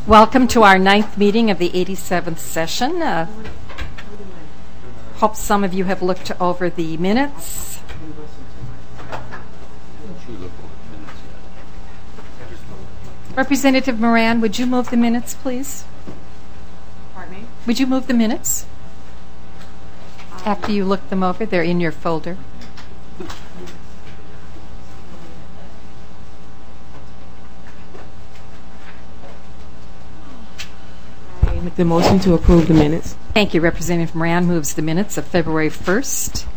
Welcome to our 9th meeting of the 87th session. Hope some of you have looked over the minutes. Representative Moran, would you move the minutes, please? Pardon me? Would you move the minutes? After you look them over, they're in your folder. I make the motion to approve the minutes. Thank you. Representative Moran moves the minutes of February 1st.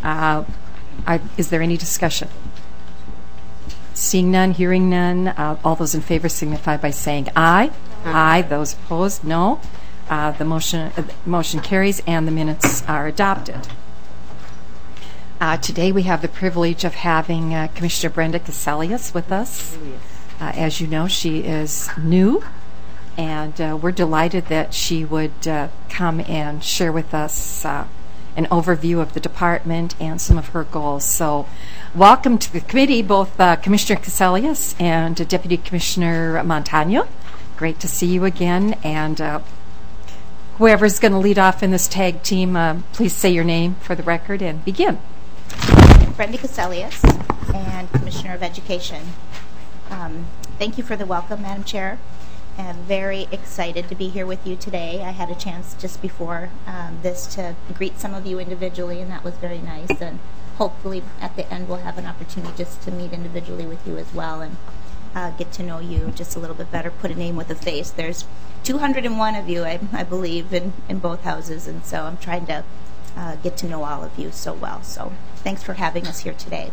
Is there any discussion? Seeing none, hearing none, all those in favor signify by saying aye. Aye. Those opposed, no. The motion carries and the minutes are adopted. Today we have the privilege of having Commissioner Brenda Cassellius with us. As you know, she is new, and we're delighted that she would come and share with us an overview of the department and some of her goals. So welcome to the committee, both Commissioner Cassellius and Deputy Commissioner Montano. Great to see you again. And whoever's going to lead off in this tag team, please say your name for the record and begin. Brenda Cassellius, and Commissioner of Education. Thank you for the welcome, Madam Chair. I'm very excited to be here with you today. I had a chance just before this to greet some of you individually, and that was very nice. And hopefully at the end we'll have an opportunity just to meet individually with you as well and get to know you just a little bit better, put a name with a face. There's 201 of you, I believe, in both houses, and so I'm trying to get to know all of you so well. So thanks for having us here today.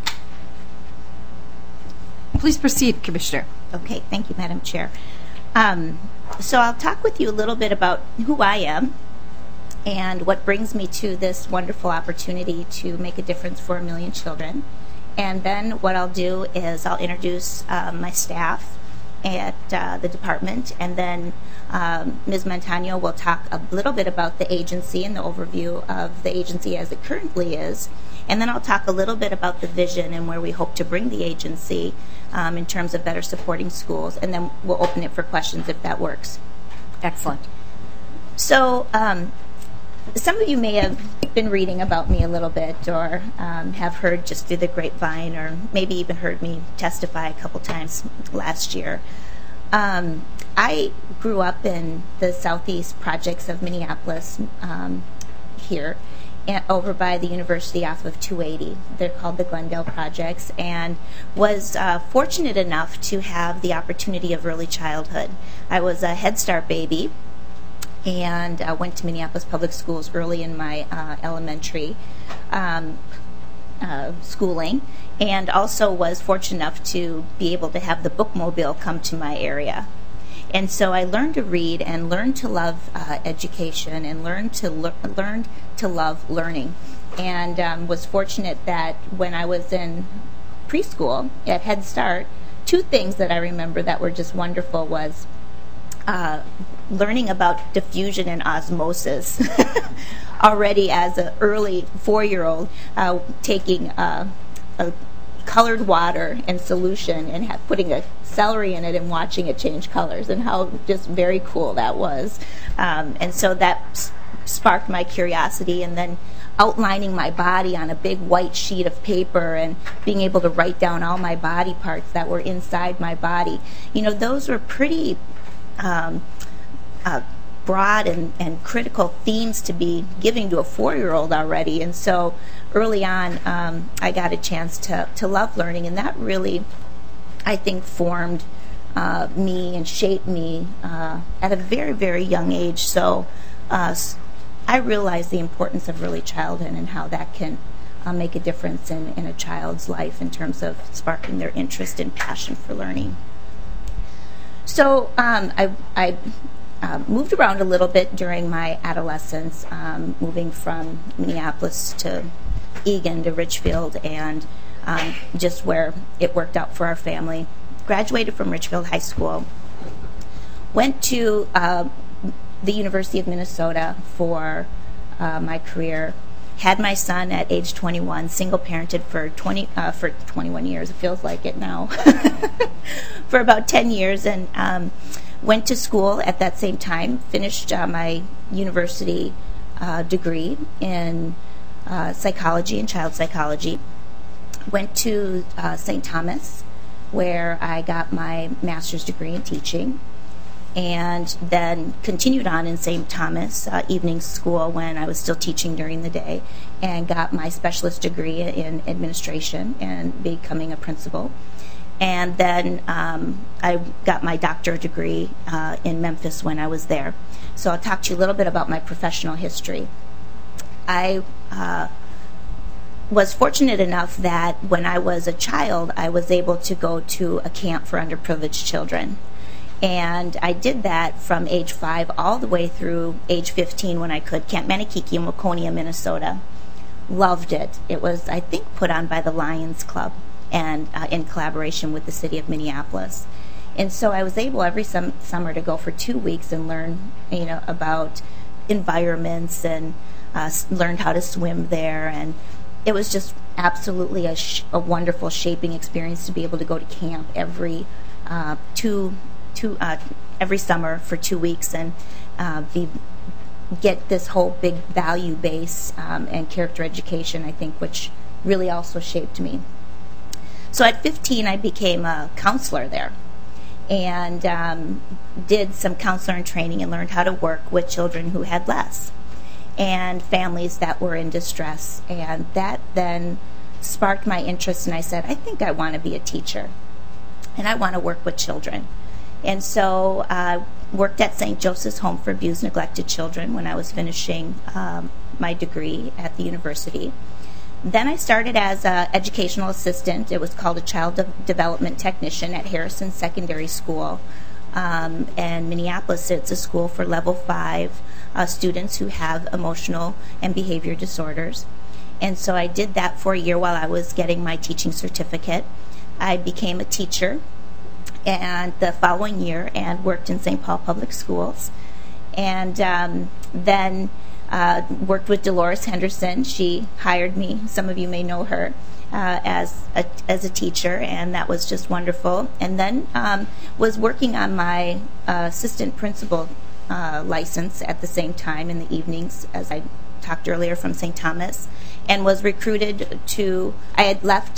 Please proceed, Commissioner. Okay, thank you, Madam Chair. So I'll talk with you a little bit about who I am and what brings me to this wonderful opportunity to make a difference for 1 million children. And then what I'll do is I'll introduce my staff at the department, and then Ms. Montano will talk a little bit about the agency and the overview of the agency as it currently is. And then I'll talk a little bit about the vision and where we hope to bring the agency in terms of better supporting schools, and then we'll open it for questions if that works. Excellent. So some of you may have been reading about me a little bit, or have heard just through the grapevine, or maybe even heard me testify a couple times last year. I grew up in the southeast projects of Minneapolis here, over by the university off of 280. They're called the Glendale Projects, and was fortunate enough to have the opportunity of early childhood. I was a Head Start baby, and went to Minneapolis Public Schools early in my elementary schooling, and also was fortunate enough to be able to have the bookmobile come to my area. And so I learned to read and learned to love education and learned to love learning, and was fortunate that when I was in preschool at Head Start, 2 things that I remember that were just wonderful was learning about diffusion and osmosis already as an early 4-year-old, taking a colored water and solution and putting a celery in it and watching it change colors, and how just very cool that was. And so that sparked my curiosity, and then outlining my body on a big white sheet of paper and being able to write down all my body parts that were inside my body. You know, those were pretty broad and critical themes to be giving to a 4-year-old already. And so early on, I got a chance to love learning, and that really, I think, formed me and shaped me at a very, very young age. So I realized the importance of early childhood and how that can make a difference in a child's life in terms of sparking their interest and passion for learning. So I moved around a little bit during my adolescence, moving from Minneapolis to Eagan to Richfield, and just where it worked out for our family. Graduated from Richfield High School. Went to the University of Minnesota for my career. Had my son at age 21, single-parented for 21 years. It feels like it now. For about 10 years, and went to school at that same time, finished my university degree in psychology and child psychology. Went to St. Thomas, where I got my master's degree in teaching, and then continued on in St. Thomas evening school when I was still teaching during the day, and got my specialist degree in administration and becoming a principal. And then I got my doctorate degree in Memphis when I was there. So I'll talk to you a little bit about my professional history. I was fortunate enough that when I was a child, I was able to go to a camp for underprivileged children. And I did that from age 5 all the way through age 15 when I could. Camp Manakiki in Waconia, Minnesota. Loved it. It was, I think, put on by the Lions Club and in collaboration with the city of Minneapolis. And so I was able every summer to go for 2 weeks and learn, about environments and learned how to swim there. And it was just absolutely a wonderful shaping experience to be able to go to camp every every summer for 2 weeks and get this whole big value base and character education, I think, which really also shaped me. So at 15, I became a counselor there and did some counselor training and learned how to work with children who had less and families that were in distress. And that then sparked my interest, and I said, I think I want to be a teacher and I want to work with children. And so I worked at St. Joseph's Home for Abused and Neglected Children when I was finishing my degree at the university. Then I started as an educational assistant. It was called a child development technician at Harrison Secondary School in Minneapolis. It's a school for level 5 students who have emotional and behavior disorders. And so I did that for a year while I was getting my teaching certificate. I became a teacher and the following year and worked in St. Paul Public Schools. And then worked with Dolores Henderson. She hired me. Some of you may know her as a teacher, and that was just wonderful. And then was working on my assistant principal license at the same time in the evenings, as I talked earlier, from St. Thomas, and was recruited to, I had left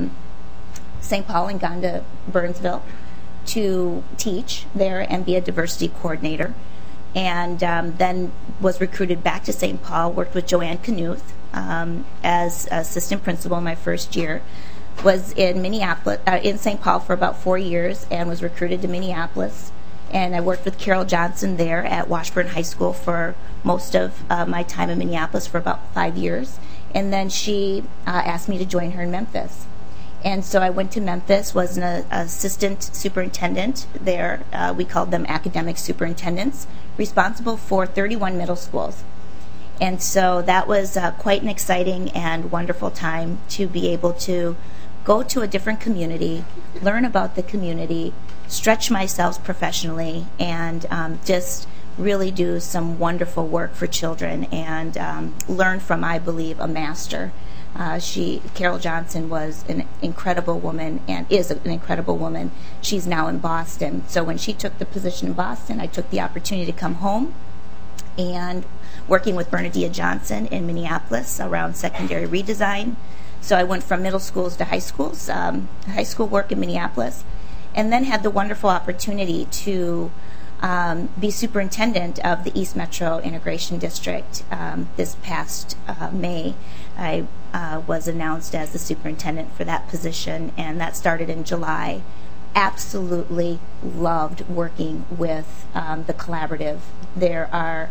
St. Paul and gone to Burnsville to teach there and be a diversity coordinator. And then was recruited back to St. Paul, worked with Joanne Knuth as assistant principal my first year. Was in Minneapolis, in St. Paul for about 4 years, and was recruited to Minneapolis. And I worked with Carol Johnson there at Washburn High School for most of my time in Minneapolis for about 5 years. And then she asked me to join her in Memphis. And so I went to Memphis, was an assistant superintendent there. We called them academic superintendents, responsible for 31 middle schools. And so that was quite an exciting and wonderful time to be able to go to a different community, learn about the community, stretch myself professionally, and just really do some wonderful work for children and learn from, I believe, a master. Carol Johnson was an incredible woman and is an incredible woman. She's now in Boston. So when she took the position in Boston, I took the opportunity to come home and working with Bernadette Johnson in Minneapolis around secondary redesign. So I went from middle schools to high schools, high school work in Minneapolis, and then had the wonderful opportunity to be superintendent of the East Metro Integration District. This past May, I was announced as the superintendent for that position, and that started in July. Absolutely loved working with the collaborative. There are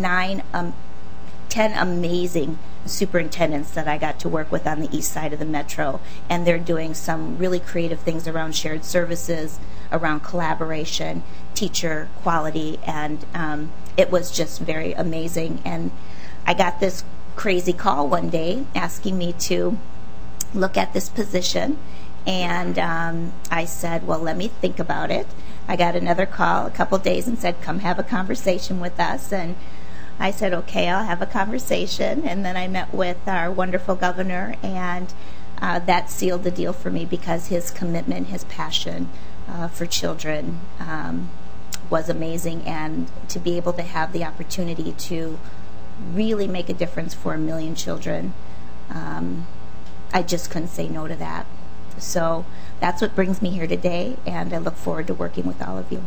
10 amazing superintendents that I got to work with on the east side of the metro, and they're doing some really creative things around shared services, around collaboration, teacher quality, and it was just very amazing. And I got this crazy call one day asking me to look at this position, and I said, well, let me think about it. I got another call a couple days and said, come have a conversation with us, and I said, okay, I'll have a conversation. And then I met with our wonderful governor, and that sealed the deal for me because his commitment, his passion for children was amazing, and to be able to have the opportunity to really make a difference for 1 million children, I just couldn't say no to that. So that's what brings me here today, and I look forward to working with all of you.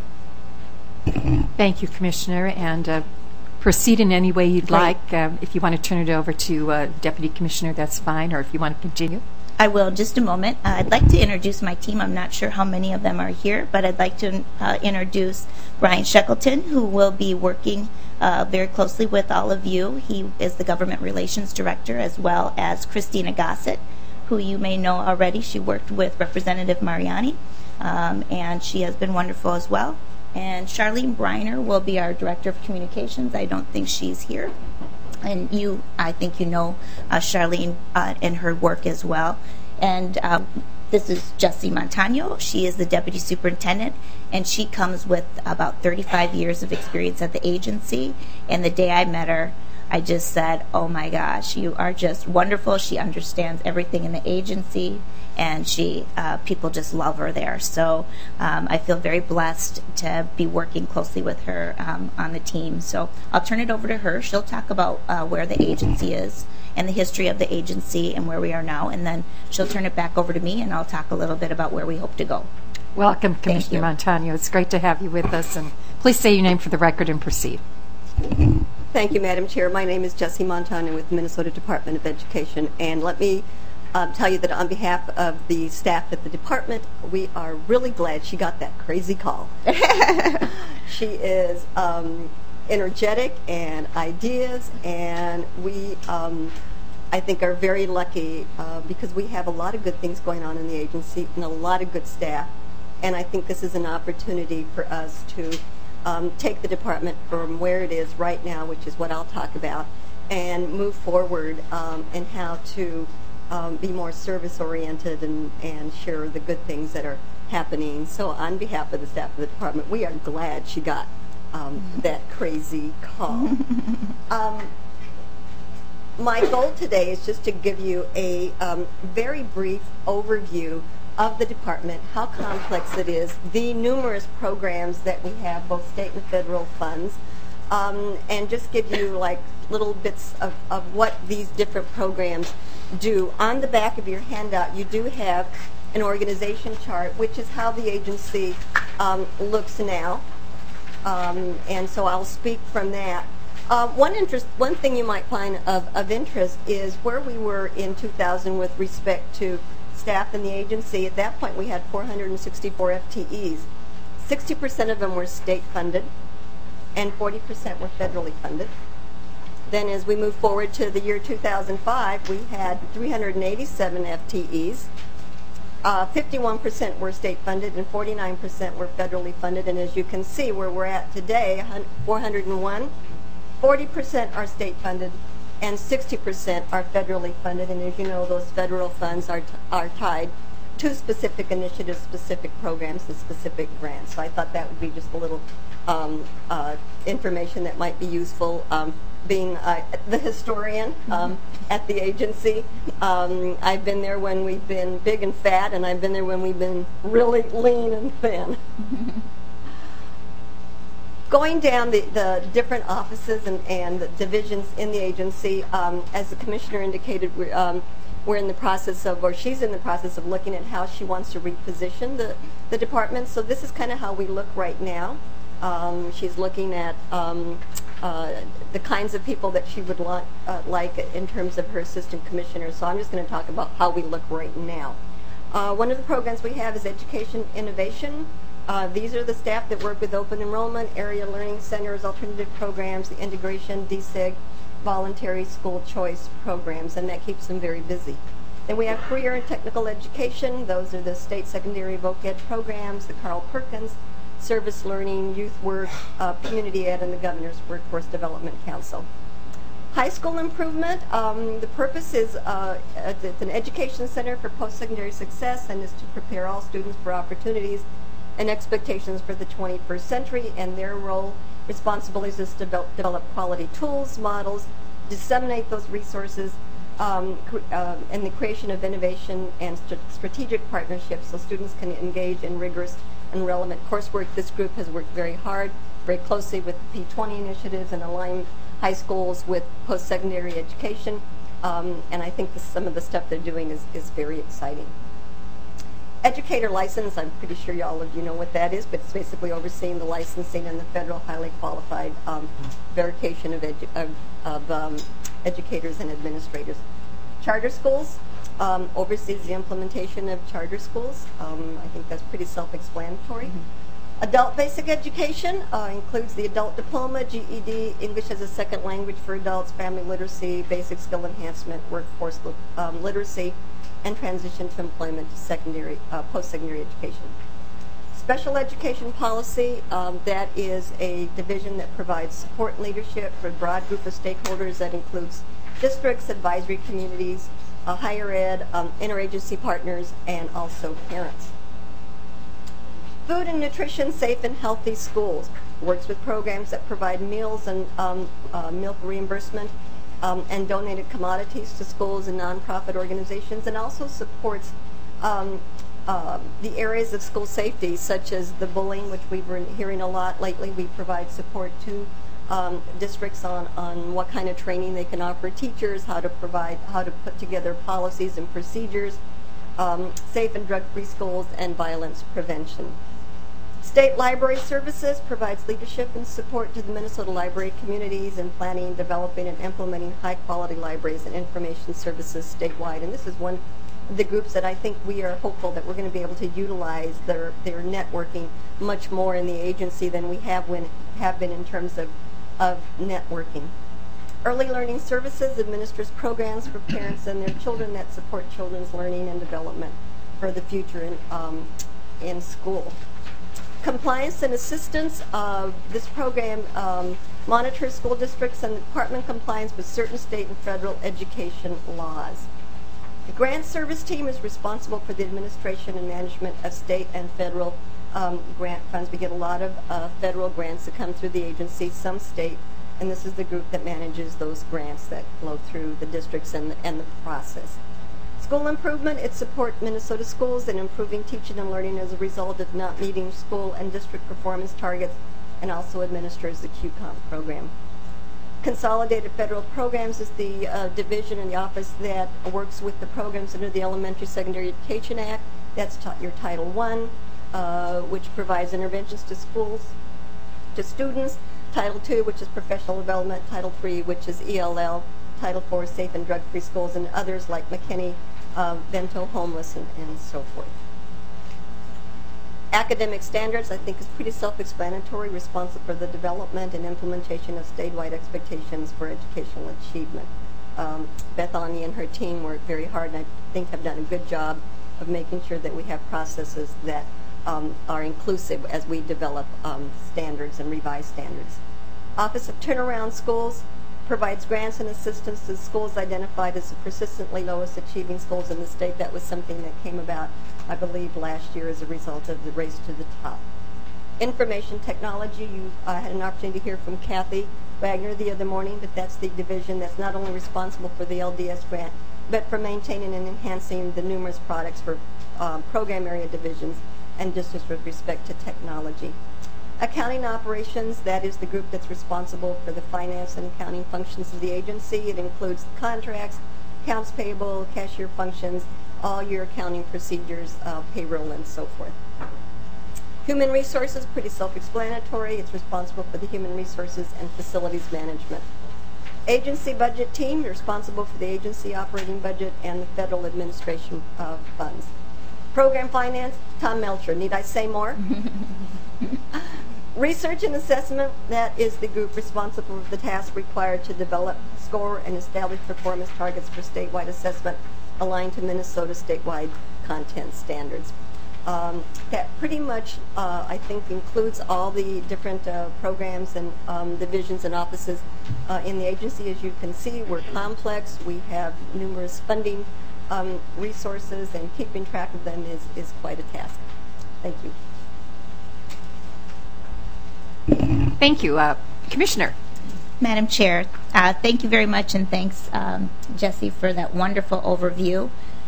Thank you, Commissioner, and proceed in any way you'd Great. like. If you want to turn it over to Deputy Commissioner, that's fine, or if you want to continue. I will in just a moment. I'd like to introduce my team. I'm not sure how many of them are here, but I'd like to introduce Brian Shackleton, who will be working very closely with all of you. He is the Government Relations Director, as well as Christina Gossett, who you may know already. She worked with Representative Mariani, and she has been wonderful as well. And Charlene Briner will be our Director of Communications. I don't think she's here. And I think you know Charlene and her work as well. And this is Jessie Montano. She is the Deputy Superintendent, and she comes with about 35 years of experience at the agency. And the day I met her, I just said, oh my gosh, you are just wonderful. She understands everything in the agency, and people just love her there. So I feel very blessed to be working closely with her on the team. So I'll turn it over to her. She'll talk about where the agency is and the history of the agency and where we are now, and then she'll turn it back over to me, and I'll talk a little bit about where we hope to go. Welcome, Thank Commissioner you. Montano. It's great to have you with us, and please say your name for the record and proceed. Thank you, Madam Chair. My name is Jessie Montano with the Minnesota Department of Education, and let me tell you that on behalf of the staff at the department, we are really glad she got that crazy call. She is energetic and ideas, and we, I think, are very lucky because we have a lot of good things going on in the agency and a lot of good staff, and I think this is an opportunity for us to take the department from where it is right now, which is what I'll talk about, and move forward in how to be more service-oriented and share the good things that are happening. So on behalf of the staff of the department, we are glad she got that crazy call. My goal today is just to give you a very brief overview of the department, how complex it is, the numerous programs that we have, both state and federal funds, and just give you like little bits of what these different programs do. On the back of your handout, you do have an organization chart, which is how the agency looks now, and so I'll speak from that. One thing you might find of interest is where we were in 2000 with respect to staff in the agency. At that point, we had 464 FTEs. 60% of them were state funded, and 40% were federally funded. Then as we move forward to the year 2005, we had 387 FTEs. 51% were state funded and 49% were federally funded. And as you can see where we're at today, 401, 40% are state funded and 60% are federally funded. And as you know, those federal funds are tied to specific initiatives, specific programs, and specific grants. So I thought that would be just a little information that might be useful. Being the historian at the agency, I've been there when we've been big and fat, and I've been there when we've been really lean and thin. Going down the different offices and the divisions in the agency, as the Commissioner indicated, we're in the process of, or she's in the process of looking at how she wants to reposition the department. So this is kind of how we look right now. She's looking at the kinds of people that she would like in terms of her assistant commissioners. So I'm just going to talk about how we look right now. One of the programs we have is Education Innovation. These are the staff that work with open enrollment, area learning centers, alternative programs, the integration, DSEG, voluntary school choice programs, and that keeps them very busy. Then we have career and technical education. Those are the state secondary voc ed programs, the Carl Perkins, service learning, youth work, community ed, and the Governor's Workforce Development Council. High school improvement, the purpose is it's an education center for post-secondary success and is to prepare all students for opportunities and expectations for the 21st century, and their role, responsibilities is to develop quality tools, models, disseminate those resources, and the creation of innovation and strategic partnerships so students can engage in rigorous and relevant coursework. This group has worked very hard, very closely with the P20 initiatives and aligned high schools with post-secondary education. And I think some of the stuff they're doing is very exciting. Educator license, I'm pretty sure all of you know what that is, but it's basically overseeing the licensing and the federal highly qualified verification of educators and administrators. Charter schools oversees the implementation of charter schools. I think that's pretty self-explanatory. Adult basic education includes the adult diploma, GED, English as a second language for adults, family literacy, basic skill enhancement, workforce literacy, and transition to employment to secondary, post-secondary education. Special education policy, that is a division that provides support and leadership for a broad group of stakeholders that includes districts, advisory communities, higher ed, interagency partners, and also parents. Food and nutrition, safe and healthy schools. Works with programs that provide meals and milk reimbursement and donated commodities to schools and nonprofit organizations, and also supports the areas of school safety, such as the bullying, which we've been hearing a lot lately. We provide support to districts on what kind of training they can offer teachers, how to put together policies and procedures, safe and drug-free schools, and violence prevention. State Library Services provides leadership and support to the Minnesota library communities in planning, developing, and implementing high-quality libraries and information services statewide. And this is one of the groups that I think we are hopeful that we're going to be able to utilize their networking much more in the agency than we have been in terms of networking. Early Learning Services administers programs for parents and their children that support children's learning and development for the future in school. Compliance and assistance, this program monitors school districts and department compliance with certain state and federal education laws. The grant service team is responsible for the administration and management of state and federal grant funds. We get a lot of federal grants that come through the agency, some state, and this is the group that manages those grants that flow through the districts and the process. School improvement, it supports Minnesota schools in improving teaching and learning as a result of not meeting school and district performance targets, and also administers the QComp program. Consolidated Federal Programs is the division in the office that works with the programs under the Elementary Secondary Education Act. That's your Title I, which provides interventions to schools, to students. Title II, which is professional development. Title III, which is ELL. Title IV, safe and drug-free schools, and others like McKinney, Bento Homeless, and so forth. Academic standards, I think, is pretty self-explanatory, responsible for the development and implementation of statewide expectations for educational achievement. Bethany and her team work very hard, and I think have done a good job of making sure that we have processes that are inclusive as we develop standards and revise standards. Office of Turnaround Schools provides grants and assistance to schools identified as the persistently lowest achieving schools in the state. That was something that came about, I believe, last year as a result of the race to the top. Information technology, you had an opportunity to hear from Kathy Wagner the other morning, but that's the division that's not only responsible for the LDS grant, but for maintaining and enhancing the numerous products for program area divisions and districts with respect to technology. Accounting operations, that is the group that's responsible for the finance and accounting functions of the agency. It includes contracts, accounts payable, cashier functions, all your accounting procedures, payroll, and so forth. Human resources, pretty self-explanatory. It's responsible for the human resources and facilities management. Agency budget team, responsible for the agency operating budget and the federal administration of funds. Program finance, Tom Melcher. Need I say more? Research and assessment, that is the group responsible for the task required to develop, score, and establish performance targets for statewide assessment aligned to Minnesota statewide content standards. That pretty much, I think, includes all the different programs and divisions and offices in the agency. As you can see, we're complex. We have numerous funding resources, and keeping track of them is quite a task. Thank you. Thank you. Commissioner. Madam Chair. Thank you very much, and thanks, Jesse, for that wonderful overview.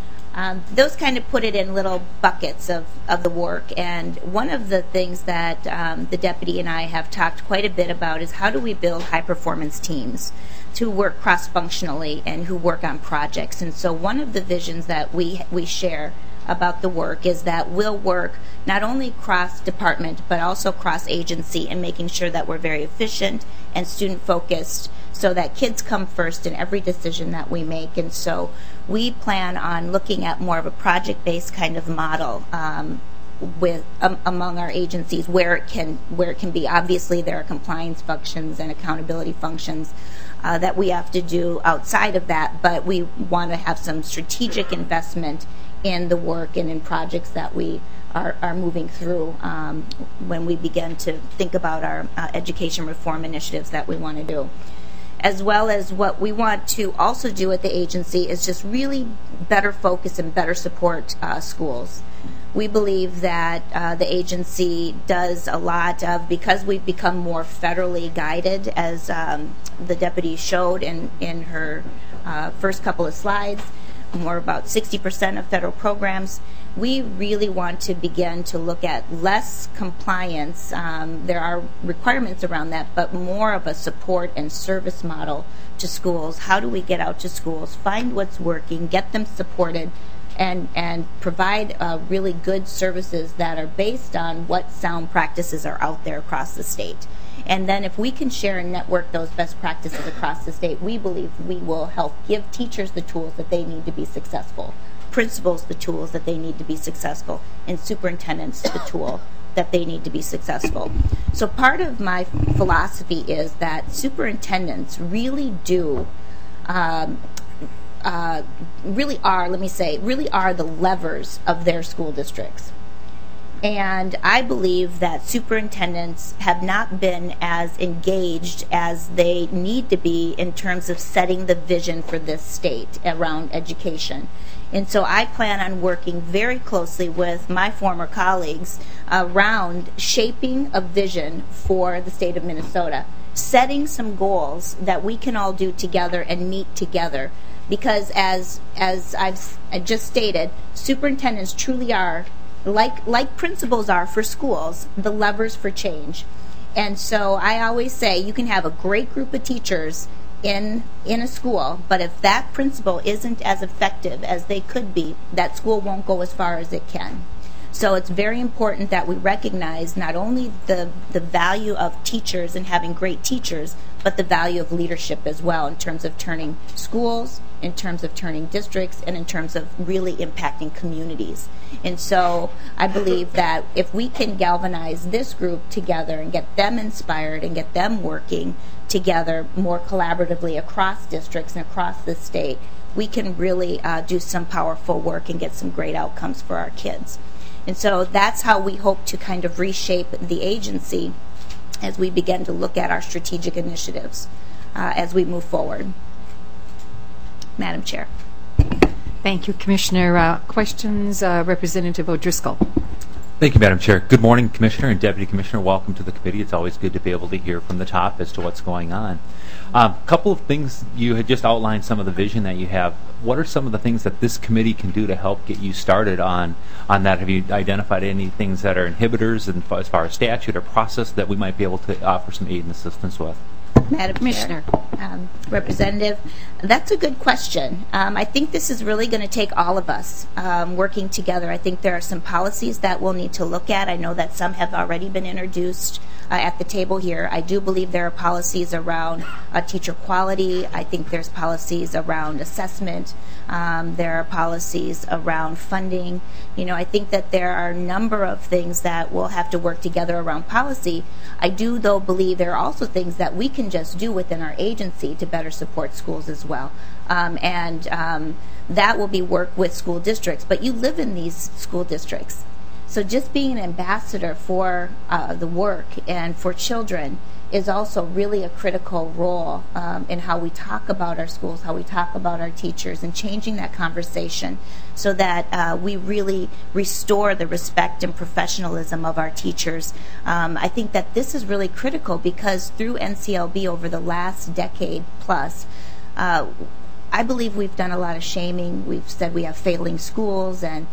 Those kind of put it in little buckets of the work, and one of the things that the deputy and I have talked quite a bit about is how do we build high-performance teams to work cross-functionally and who work on projects. And so one of the visions that we share about the work is that we'll work not only cross-department but also cross-agency in making sure that we're very efficient and student-focused so that kids come first in every decision that we make. And so we plan on looking at more of a project-based kind of model with among our agencies where it can be. Obviously, there are compliance functions and accountability functions that we have to do outside of that, but we want to have some strategic investment in the work and in projects that we are moving through when we begin to think about our education reform initiatives that we want to do. As well as what we want to also do at the agency is just really better focus and better support schools. We believe that the agency does a lot of, because we've become more federally guided, as the deputy showed in her first couple of slides, more about 60% of federal programs. We really want to begin to look at less compliance. There are requirements around that, but more of a support and service model to schools. How do we get out to schools, find what's working, get them supported, and provide really good services that are based on what sound practices are out there across the state. And then if we can share and network those best practices across the state, we believe we will help give teachers the tools that they need to be successful, principals the tools that they need to be successful, and superintendents the tool that they need to be successful. So part of my philosophy is that superintendents really do really are the levers of their school districts. And I believe that superintendents have not been as engaged as they need to be in terms of setting the vision for this state around education. And so I plan on working very closely with my former colleagues around shaping a vision for the state of Minnesota, setting some goals that we can all do together and meet together. Because as I've just stated, superintendents truly are, like principals are for schools, the levers for change. And so I always say you can have a great group of teachers in a school, but if that principal isn't as effective as they could be, that school won't go as far as it can. So it's very important that we recognize not only the value of teachers and having great teachers, but the value of leadership as well in terms of turning schools, in terms of turning districts, and in terms of really impacting communities. And so I believe that if we can galvanize this group together and get them inspired and get them working together more collaboratively across districts and across the state, we can really do some powerful work and get some great outcomes for our kids. And so that's how we hope to kind of reshape the agency as we begin to look at our strategic initiatives as we move forward. Madam Chair. Thank you, Commissioner. Questions, Representative O'Driscoll. Thank you, Madam Chair. Good morning, Commissioner and Deputy Commissioner. Welcome to the committee. It's always good to be able to hear from the top as to what's going on. A couple of things, you had just outlined some of the vision that you have. What are some of the things that this committee can do to help get you started on that? Have you identified any things that are inhibitors as far as statute or process that we might be able to offer some aid and assistance with? Madam Commissioner. Chair, Representative, that's a good question. I think this is really going to take all of us working together. I think there are some policies that we'll need to look at. I know that some have already been introduced at the table here. I do believe there are policies around teacher quality. I think there's policies around assessment. There are policies around funding. I think that there are a number of things that we'll have to work together around policy. I do, though, believe there are also things that we can just do within our agency to better support schools as well. And that will be work with school districts. But you live in these school districts. So just being an ambassador for the work and for children is also really a critical role in how we talk about our schools, how we talk about our teachers, and changing that conversation so that we really restore the respect and professionalism of our teachers. I think that this is really critical because through NCLB over the last decade plus, I believe we've done a lot of shaming. We've said we have failing schools, and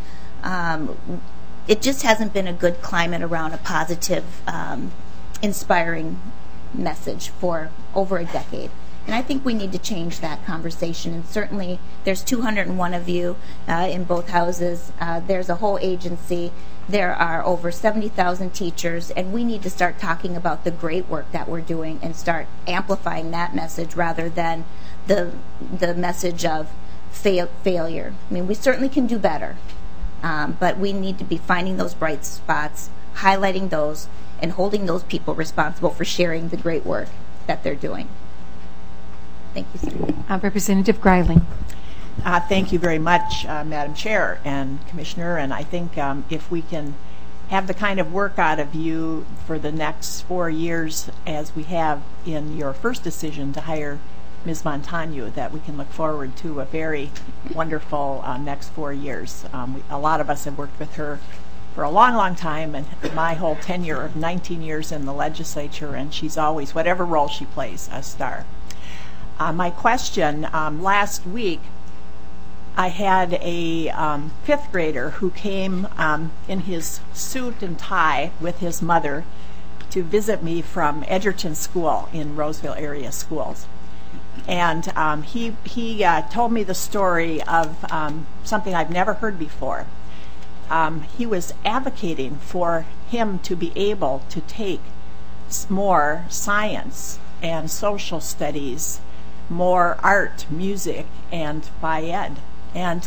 it just hasn't been a good climate around a positive, inspiring message for over a decade. And I think we need to change that conversation. And certainly there's 201 of you in both houses. There's a whole agency. There are over 70,000 teachers, and we need to start talking about the great work that we're doing and start amplifying that message rather than the message of failure. I mean, we certainly can do better, but we need to be finding those bright spots, highlighting those, and holding those people responsible for sharing the great work that they're doing. Thank you, sir. Representative Greiling. Thank you very much, Madam Chair and Commissioner. And I think if we can have the kind of work out of you for the next 4 years as we have in your first decision to hire Ms. Montagno, that we can look forward to a very wonderful next 4 years. A lot of us have worked with her for a long, long time, and my whole tenure of 19 years in the legislature, and she's always, whatever role she plays, a star. My question, last week, I had a fifth grader who came in his suit and tie with his mother to visit me from Edgerton School in Roseville area schools. And he told me the story of something I've never heard before. He was advocating for him to be able to take more science and social studies, more art, music, and Phi-Ed. And,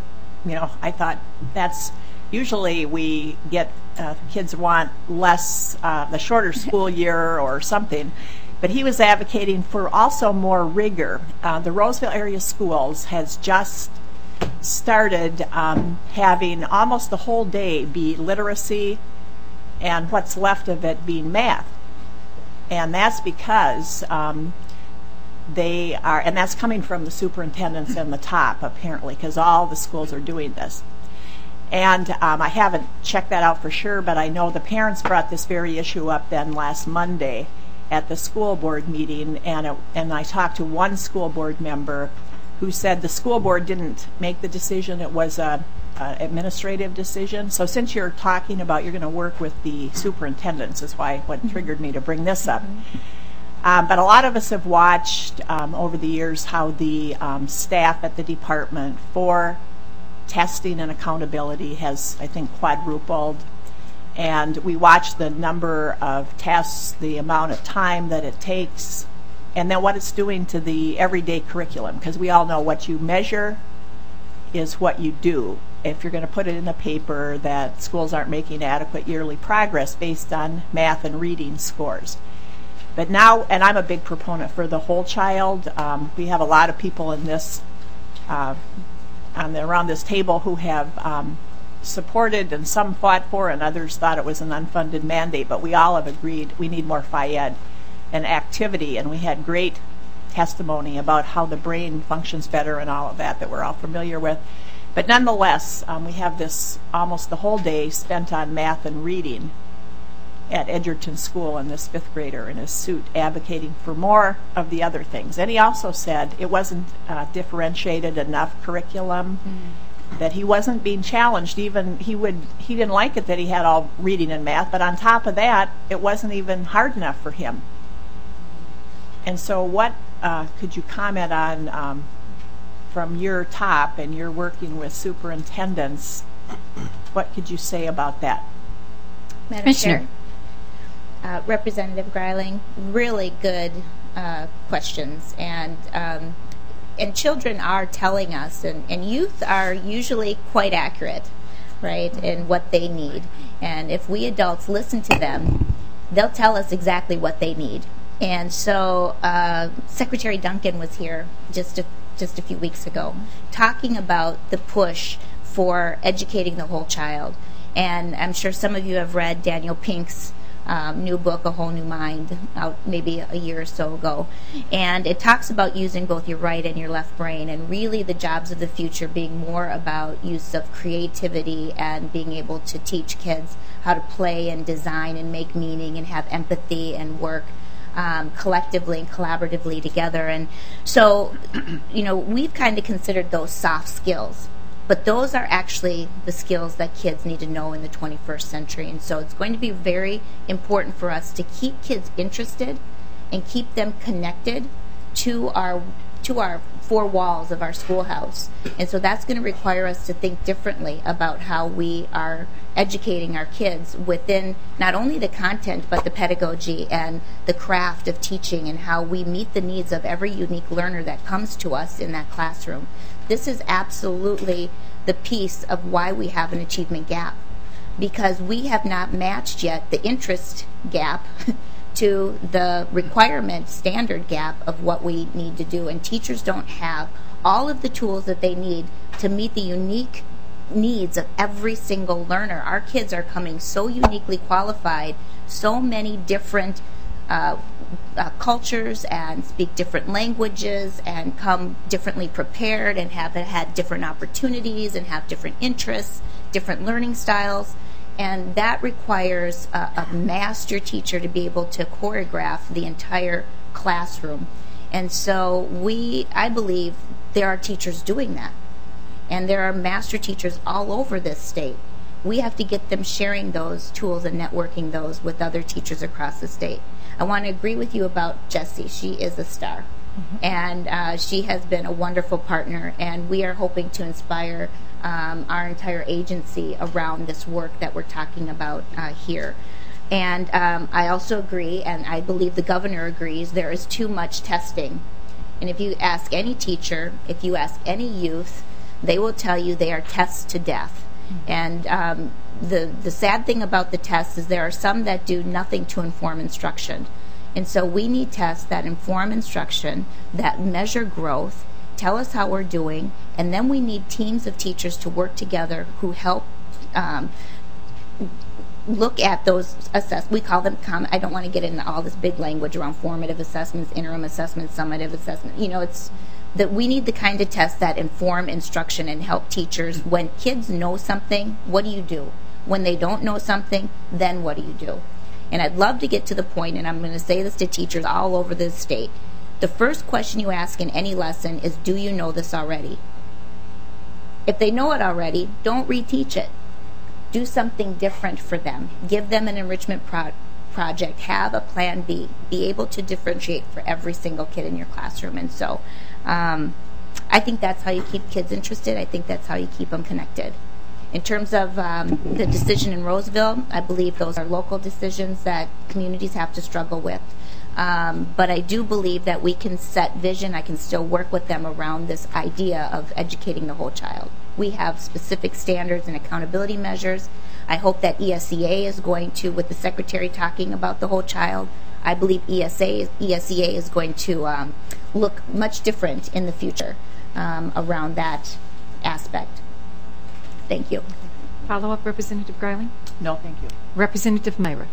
I thought that's usually we get kids want less, the shorter school year or something. But he was advocating for also more rigor. The Roseville area schools has just started having almost the whole day be literacy and what's left of it being math. And that's because they are, and that's coming from the superintendents and the top, apparently, because all the schools are doing this. And I haven't checked that out for sure, but I know the parents brought this very issue up then last Monday at the school board meeting, and I talked to one school board member who said the school board didn't make the decision, it was a administrative decision. So since you're talking about you're going to work with the superintendents, is what triggered me to bring this up. But a lot of us have watched over the years how the staff at the department for testing and accountability has, I think, quadrupled. And we watch the number of tests, the amount of time that it takes, and then what it's doing to the everyday curriculum. Because we all know what you measure is what you do. If you're going to put it in the paper that schools aren't making adequate yearly progress based on math and reading scores. But now, and I'm a big proponent for the whole child. We have a lot of people in this, around this table who have supported and some fought for and others thought it was an unfunded mandate, but we all have agreed we need more Phi-Ed and activity, and we had great testimony about how the brain functions better and all of that we're all familiar with. But nonetheless, we have this almost the whole day spent on math and reading at Edgerton School, and this fifth grader in his suit advocating for more of the other things. And he also said it wasn't differentiated enough curriculum, that he wasn't being challenged. Even he didn't like it that he had all reading and math, but on top of that, it wasn't even hard enough for him. And so what could you comment on from your top, and you're working with superintendents, what could you say about that? Madam Chair, Representative Greiling, really good questions, and children are telling us, and youth are usually quite accurate, right, in what they need. And if we adults listen to them, they'll tell us exactly what they need. And so Secretary Duncan was here just a few weeks ago talking about the push for educating the whole child. And I'm sure some of you have read Daniel Pink's new book, A Whole New Mind, out maybe a year or so ago. And it talks about using both your right and your left brain, and really the jobs of the future being more about use of creativity and being able to teach kids how to play and design and make meaning and have empathy and work collectively and collaboratively together. And so, we've kind of considered those soft skills. But those are actually the skills that kids need to know in the 21st century. And so it's going to be very important for us to keep kids interested and keep them connected to our four walls of our schoolhouse. And so that's going to require us to think differently about how we are educating our kids within not only the content, but the pedagogy and the craft of teaching, and how we meet the needs of every unique learner that comes to us in that classroom. This is absolutely the piece of why we have an achievement gap, because we have not matched yet the interest gap to the requirement standard gap of what we need to do. And teachers don't have all of the tools that they need to meet the unique needs of every single learner. Our kids are coming so uniquely qualified, so many different cultures, and speak different languages, and come differently prepared, and have had different opportunities, and have different interests, different learning styles. And that requires a master teacher to be able to choreograph the entire classroom. And so I believe there are teachers doing that. And there are master teachers all over this state. We have to get them sharing those tools and networking those with other teachers across the state. I want to agree with you about Jessie. She is a star. And she has been a wonderful partner, and we are hoping to inspire our entire agency around this work that we're talking about here. And I also agree, and I believe the governor agrees, there is too much testing. And if you ask any teacher, if you ask any youth, they will tell you they are tests to death. And the sad thing about the tests is there are some that do nothing to inform instruction. And so we need tests that inform instruction, that measure growth, tell us how we're doing, and then we need teams of teachers to work together who help look at those assessments. We call them, I don't want to get into all this big language around formative assessments, interim assessments, summative assessment. It's that we need the kind of tests that inform instruction and help teachers. When kids know something, what do you do? When they don't know something, then what do you do? And I'd love to get to the point, and I'm going to say this to teachers all over the state. The first question you ask in any lesson is, do you know this already? If they know it already, don't reteach it. Do something different for them. Give them an enrichment project. Have a plan B. Be able to differentiate for every single kid in your classroom. And so I think that's how you keep kids interested. I think that's how you keep them connected. In terms of the decision in Roseville, I believe those are local decisions that communities have to struggle with. But I do believe that we can set vision. I can still work with them around this idea of educating the whole child. We have specific standards and accountability measures. I hope that ESEA is going to, with the secretary talking about the whole child, I believe ESEA is going to look much different in the future around that aspect. Thank you. Follow-up, Representative Greiling? No, thank you. Representative Myra.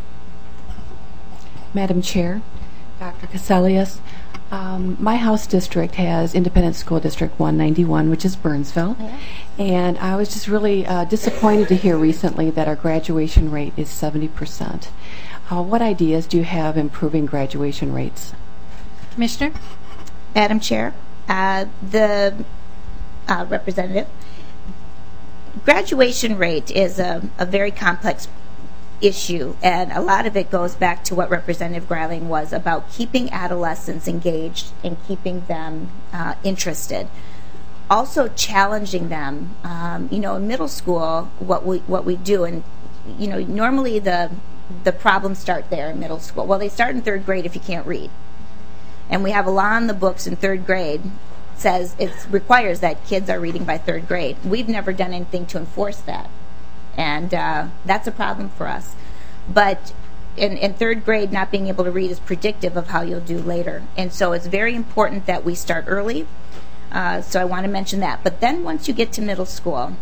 Madam Chair, Dr. Caselius, my house district has Independent School District 191, which is Burnsville. Yeah. And I was just really disappointed to hear recently that our graduation rate is 70%. What ideas do you have improving graduation rates? Commissioner? Madam Chair, the representative, graduation rate is a very complex issue, and a lot of it goes back to what Representative Greiling was about keeping adolescents engaged and keeping them interested. Also challenging them. In middle school, what we do, and normally the problems start there in middle school. Well, they start in third grade if you can't read, and we have a law in the books in third grade says it requires that kids are reading by third grade. We've never done anything to enforce that. And that's a problem for us. But in third grade, not being able to read is predictive of how you'll do later. And so it's very important that we start early. So I want to mention that. But then once you get to middle school,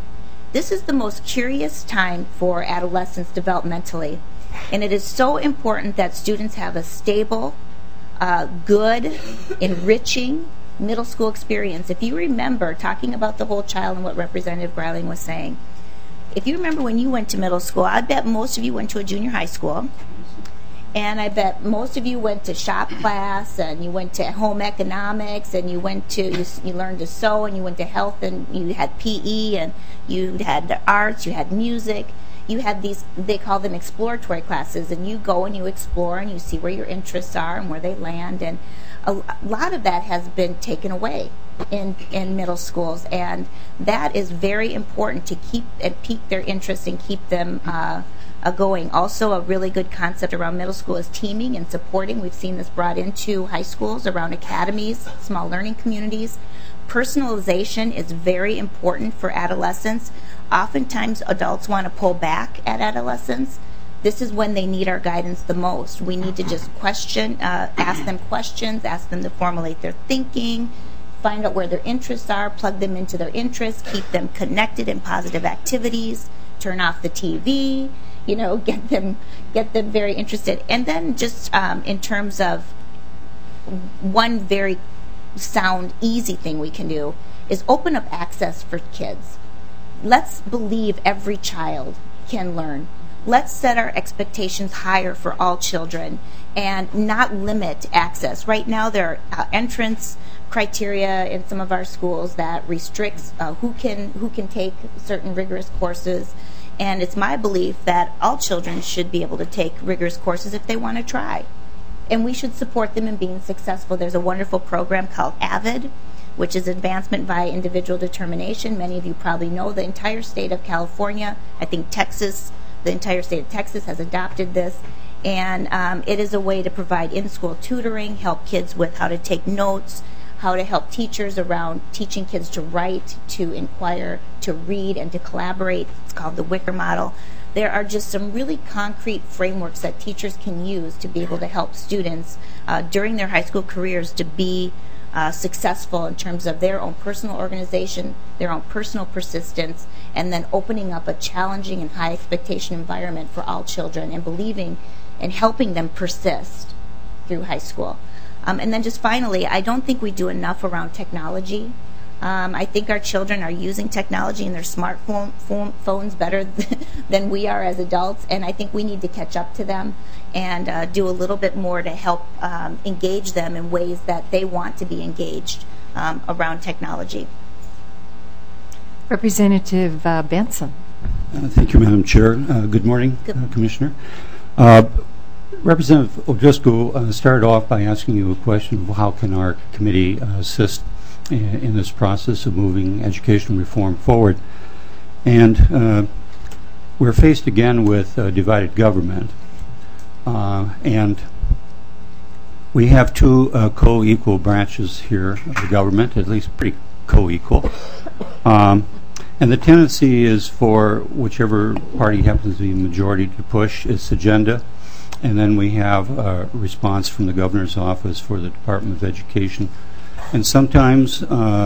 This is the most curious time for adolescents developmentally, and it is so important that students have a stable, good, enriching middle school experience. If you remember, talking about the whole child and what Representative Greiling was saying, if you remember when you went to middle school, I bet most of you went to a junior high school, and I bet most of you went to shop class, and you went to home economics, and you learned to sew, and you went to health, and you had PE, and you had the arts, you had music. You had these, they call them exploratory classes, and you go and you explore and you see where your interests are and where they land, and a lot of that has been taken away in middle schools, and that is very important to keep and pique their interest and keep them going. Also, a really good concept around middle school is teaming and supporting. We've seen this brought into high schools around academies, small learning communities. Personalization is very important for adolescents. Oftentimes, adults want to pull back at adolescents. This is when they need our guidance the most. We need to just ask them questions, ask them to formulate their thinking, find out where their interests are, plug them into their interests, keep them connected in positive activities, turn off the TV, get them very interested. And then just in terms of one very sound, easy thing we can do is open up access for kids. Let's believe every child can learn. Let's set our expectations higher for all children and not limit access. Right now there are entrance criteria in some of our schools that restricts who can take certain rigorous courses, and it's my belief that all children should be able to take rigorous courses if they want to try. And we should support them in being successful. There's a wonderful program called AVID, which is Advancement via Individual Determination. Many of you probably know the entire state of California. I think Texas, the entire state of Texas has adopted this. And it is a way to provide in-school tutoring, help kids with how to take notes, how to help teachers around teaching kids to write, to inquire, to read, and to collaborate. It's called the Wicker Model. There are just some really concrete frameworks that teachers can use to be able to help students during their high school careers to be successful in terms of their own personal organization, their own personal persistence, and then opening up a challenging and high expectation environment for all children and believing and helping them persist through high school. And then just finally, I don't think we do enough around technology. I think our children are using technology in their smartphones better than we are as adults, and I think we need to catch up to them and do a little bit more to help engage them in ways that they want to be engaged around technology. Representative Benson. Thank you, Madam Chair. Good morning, Commissioner. Representative O'Driscoll started off by asking you a question of how can our committee assist in this process of moving education reform forward. And we're faced again with divided government. And we have two co-equal branches here of the government, at least pretty co-equal. And the tendency is for whichever party happens to be majority to push its agenda. And then we have a response from the governor's office for the Department of Education. And sometimes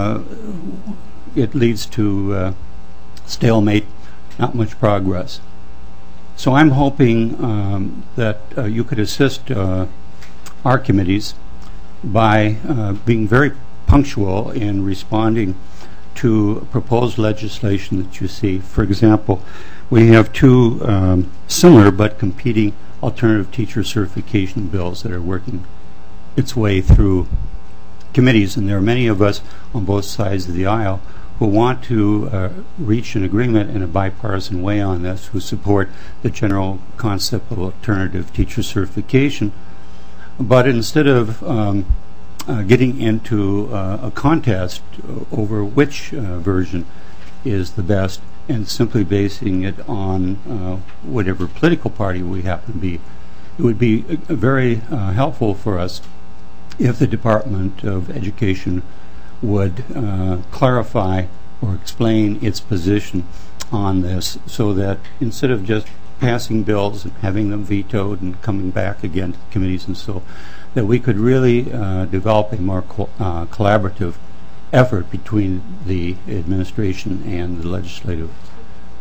it leads to stalemate, not much progress. So I'm hoping that you could assist our committees by being very punctual in responding to proposed legislation that you see. For example, we have two similar but competing alternative teacher certification bills that are working its way through committees, and there are many of us on both sides of the aisle who want to reach an agreement in a bipartisan way on this, who support the general concept of alternative teacher certification. But instead of getting into a contest over which version is the best and simply basing it on whatever political party we happen to be, it would be very helpful for us if the Department of Education would clarify or explain its position on this, so that instead of just passing bills and having them vetoed and coming back again to committees and so, that we could really develop a more collaborative effort between the administration and the legislative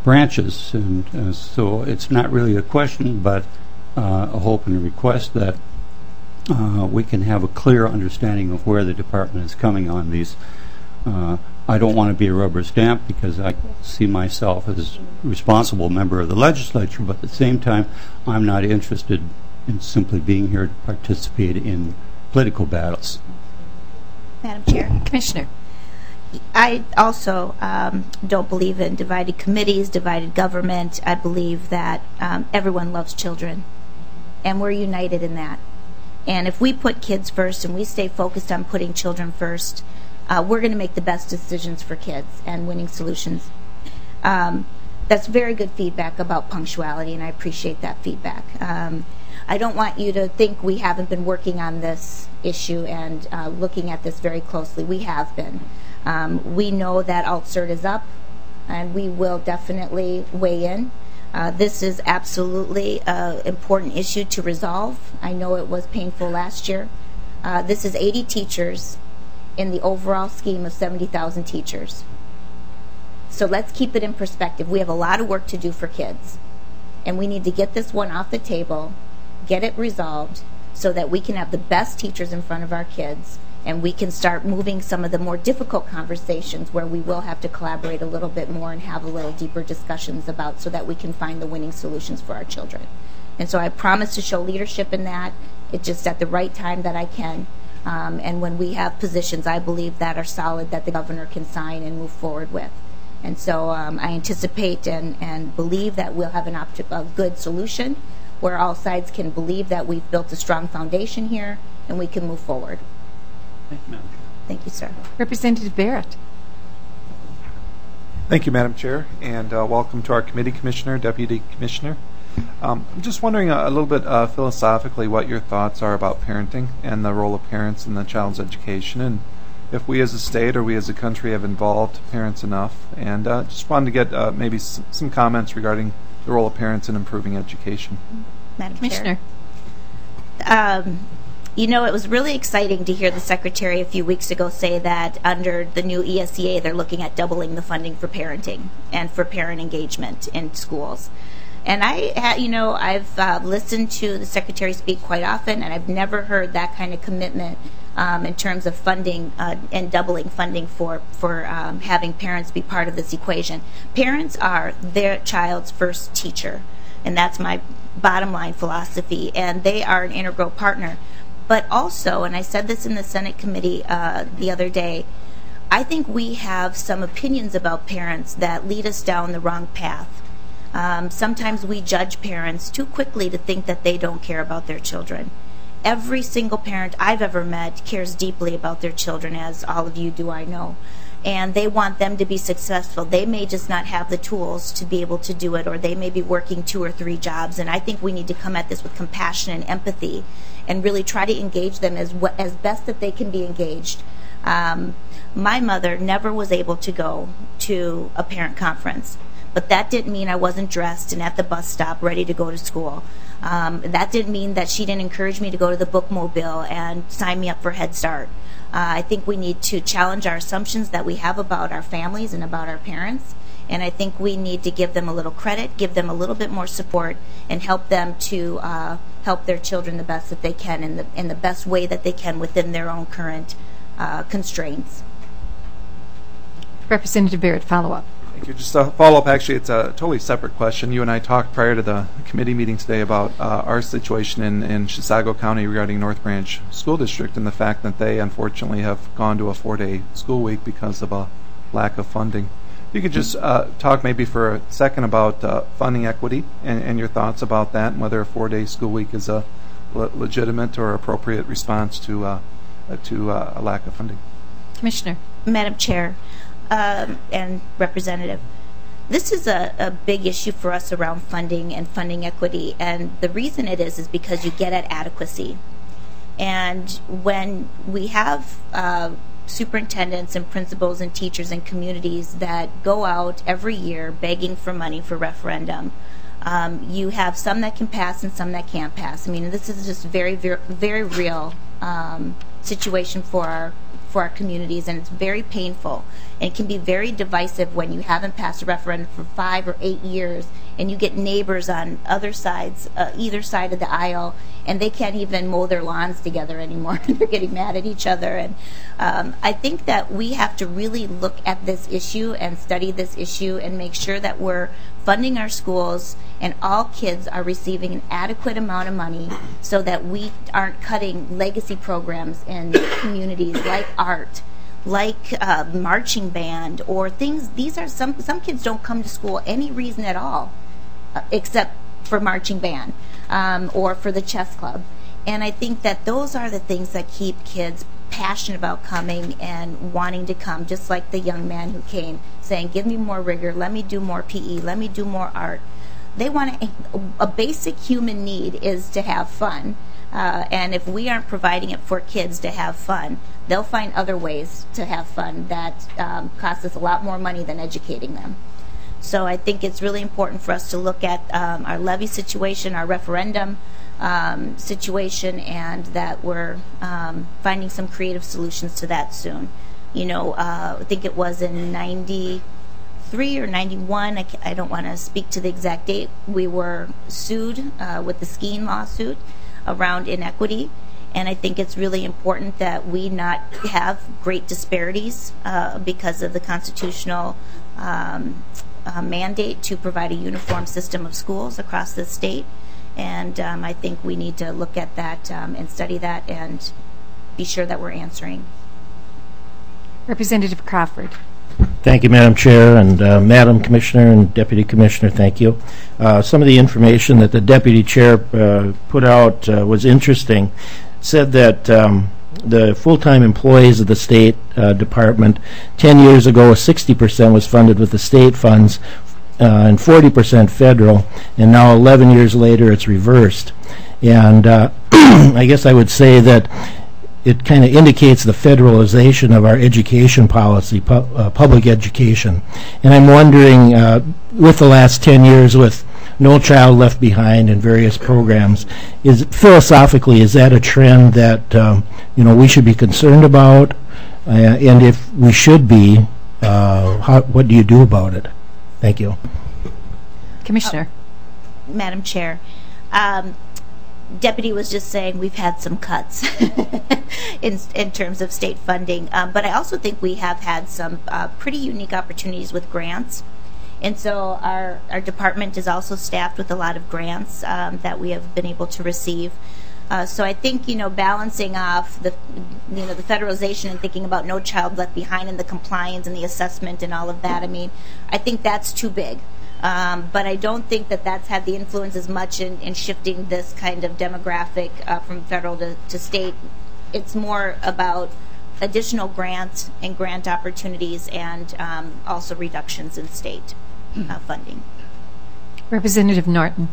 branches. And so it's not really a question, but a hope and a request that we can have a clear understanding of where the department is coming on these. I don't want to be a rubber stamp because I see myself as a responsible member of the legislature, but at the same time, I'm not interested in simply being here to participate in political battles. Madam Chair. Commissioner. I also don't believe in divided committees, divided government. I believe that everyone loves children, and we're united in that. And if we put kids first and we stay focused on putting children first, we're going to make the best decisions for kids and winning solutions. That's very good feedback about punctuality, and I appreciate that feedback. I don't want you to think we haven't been working on this issue and looking at this very closely. We have been. We know that AltCert is up, and we will definitely weigh in. This is absolutely an important issue to resolve. I know it was painful last year. This is 80 teachers in the overall scheme of 70,000 teachers. So let's keep it in perspective. We have a lot of work to do for kids, and we need to get this one off the table, get it resolved, so that we can have the best teachers in front of our kids, and we can start moving some of the more difficult conversations where we will have to collaborate a little bit more and have a little deeper discussions about, so that we can find the winning solutions for our children. And so I promise to show leadership in that. It's just at the right time that I can. And when we have positions, I believe, that are solid, that the governor can sign and move forward with. And so I anticipate and believe that we'll have a good solution where all sides can believe that we've built a strong foundation here and we can move forward. Thank you, Madam Chair. Thank you, sir. Representative Barrett. Thank you, Madam Chair, and welcome to our committee, Commissioner, Deputy Commissioner. I'm just wondering a little bit philosophically what your thoughts are about parenting and the role of parents in the child's education, and if we as a state or we as a country have involved parents enough. And just wanted to get maybe some comments regarding the role of parents in improving education. Madam Commissioner. Chair. You know, it was really exciting to hear the Secretary a few weeks ago say that under the new ESEA, they're looking at doubling the funding for parenting and for parent engagement in schools. And I've listened to the Secretary speak quite often, and I've never heard that kind of commitment in terms of funding and doubling funding for having parents be part of this equation. Parents are their child's first teacher, and that's my bottom line philosophy, and they are an integral partner. But also, and I said this in the Senate committee the other day, I think we have some opinions about parents that lead us down the wrong path. Sometimes we judge parents too quickly to think that they don't care about their children. Every single parent I've ever met cares deeply about their children, as all of you do, I know. And they want them to be successful. They may just not have the tools to be able to do it, or they may be working 2 or 3 jobs. And I think we need to come at this with compassion and empathy and really try to engage them as best that they can be engaged. My mother never was able to go to a parent conference, but that didn't mean I wasn't dressed and at the bus stop ready to go to school. That didn't mean that she didn't encourage me to go to the bookmobile and sign me up for Head Start. I think we need to challenge our assumptions that we have about our families and about our parents, and I think we need to give them a little credit, give them a little bit more support, and help them to help their children the best that they can in the best way that they can within their own current constraints. Representative Barrett, follow up. Thank you. Just a follow-up, actually, it's a totally separate question. You and I talked prior to the committee meeting today about our situation in Chisago County regarding North Branch School District and the fact that they, unfortunately, have gone to a 4-day school week because of a lack of funding. If you could just talk maybe for a second about funding equity and your thoughts about that and whether a 4-day school week is a legitimate or appropriate response to a lack of funding. Commissioner. Madam Chair, and Representative, this is a big issue for us around funding and funding equity, and the reason it is because you get at adequacy. And when we have superintendents and principals and teachers and communities that go out every year begging for money for referendum, you have some that can pass and some that can't pass. I mean, this is just very, very, very real situation for for our communities, and it's very painful. And it can be very divisive when you haven't passed a referendum for 5 or 8 years, and you get neighbors on other sides, either side of the aisle, and they can't even mow their lawns together anymore. They're getting mad at each other. And I think that we have to really look at this issue and study this issue and make sure that we're funding our schools and all kids are receiving an adequate amount of money so that we aren't cutting legacy programs in communities like art, like marching band, or things. These are some kids don't come to school any reason at all except for marching band or for the chess club. And I think that those are the things that keep kids passionate about coming and wanting to come, just like the young man who came saying, give me more rigor, let me do more PE, let me do more art. They want a basic human need is to have fun. And if we aren't providing it for kids to have fun, they'll find other ways to have fun that cost us a lot more money than educating them. So I think it's really important for us to look at our levy situation, our referendum situation, and that we're finding some creative solutions to that soon. You know, I think it was in 93 or 91, I don't want to speak to the exact date, we were sued with the skiing lawsuit around inequity. And I think it's really important that we not have great disparities because of the constitutional mandate to provide a uniform system of schools across the state. And I think we need to look at that and study that and be sure that we're answering. Representative Crawford. Thank you, Madam Chair, and Madam Commissioner and Deputy Commissioner, thank you. Some of the information that the Deputy Chair put out was interesting. Said that the full-time employees of the State Department 10 years ago, 60% was funded with the state funds and 40% federal, and now 11 years later it's reversed. And I guess I would say that it kind of indicates the federalization of our education policy, public education. And I'm wondering, with the last 10 years with No Child Left Behind and various programs, philosophically, is that a trend that we should be concerned about? And if we should be, what do you do about it? Thank you. Commissioner. Madam Chair, Deputy was just saying we've had some cuts in terms of state funding, but I also think we have had some pretty unique opportunities with grants. And so our department is also staffed with a lot of grants that we have been able to receive. So I think, balancing off the federalization and thinking about No Child Left Behind and the compliance and the assessment and all of that, I think that's too big. But I don't think that that's had the influence as much in shifting this kind of demographic from federal to state. It's more about additional grants and grant opportunities and also reductions in state funding. Representative Norton.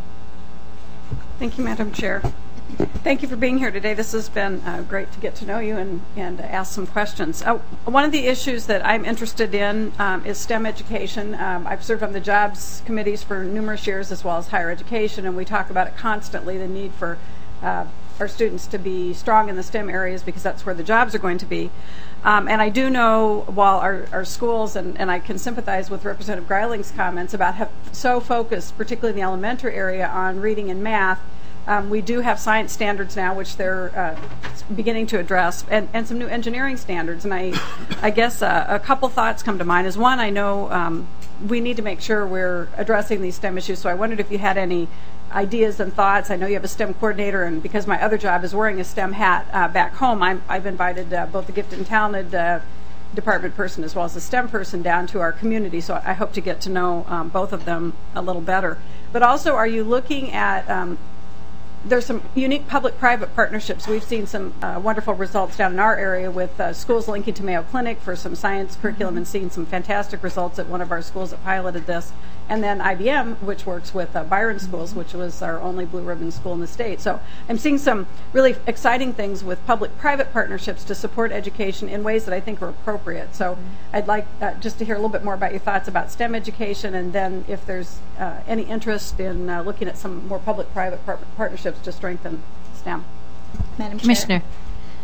Thank you, Madam Chair. Thank you for being here today. This has been great to get to know you and ask some questions. One of the issues that I'm interested in is STEM education. I've served on the jobs committees for numerous years as well as higher education, and we talk about it constantly, the need for our students to be strong in the STEM areas because that's where the jobs are going to be. And I do know while our schools, and I can sympathize with Representative Greiling's comments about have so focused, particularly in the elementary area, on reading and math, we do have science standards now, which they're beginning to address, and some new engineering standards. And I guess a couple thoughts come to mind. Is one, I know we need to make sure we're addressing these STEM issues, so I wondered if you had any ideas and thoughts. I know you have a STEM coordinator, and because my other job is wearing a STEM hat back home, I've invited both the gifted and talented department person as well as the STEM person down to our community, so I hope to get to know both of them a little better. But also, are you looking at there's some unique public-private partnerships. We've seen some wonderful results down in our area with schools linking to Mayo Clinic for some science curriculum and seeing some fantastic results at one of our schools that piloted this. And then IBM, which works with Byron Schools, which was our only blue ribbon school in the state. So I'm seeing some really exciting things with public-private partnerships to support education in ways that I think are appropriate. So I'd like just to hear a little bit more about your thoughts about STEM education, and then if there's any interest in looking at some more public-private partnerships to strengthen STEM. Madam Commissioner. Chair.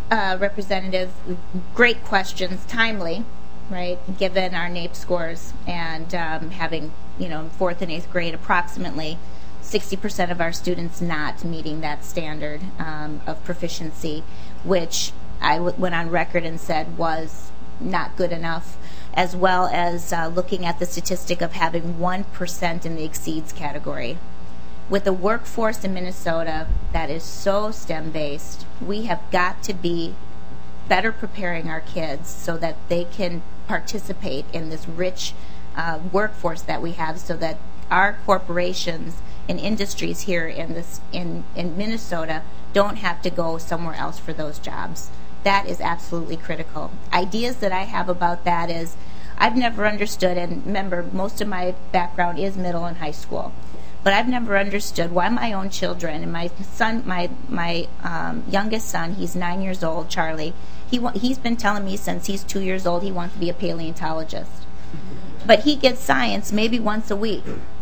Representative, great questions, timely, right, given our NAEP scores and having, in 4th and 8th grade, approximately 60% of our students not meeting that standard of proficiency, which I went on record and said was not good enough, as well as looking at the statistic of having 1% in the exceeds category. With a workforce in Minnesota that is so STEM-based, we have got to be better preparing our kids so that they can participate in this rich workforce that we have, so that our corporations and industries here in Minnesota don't have to go somewhere else for those jobs. That is absolutely critical. Ideas that I have about that is, I've never understood, and remember, most of my background is middle and high school, but I've never understood why my own children, and my son, my youngest son, he's 9 years old, Charlie, he's been telling me since he's 2 years old he wants to be a paleontologist. But he gets science maybe once a week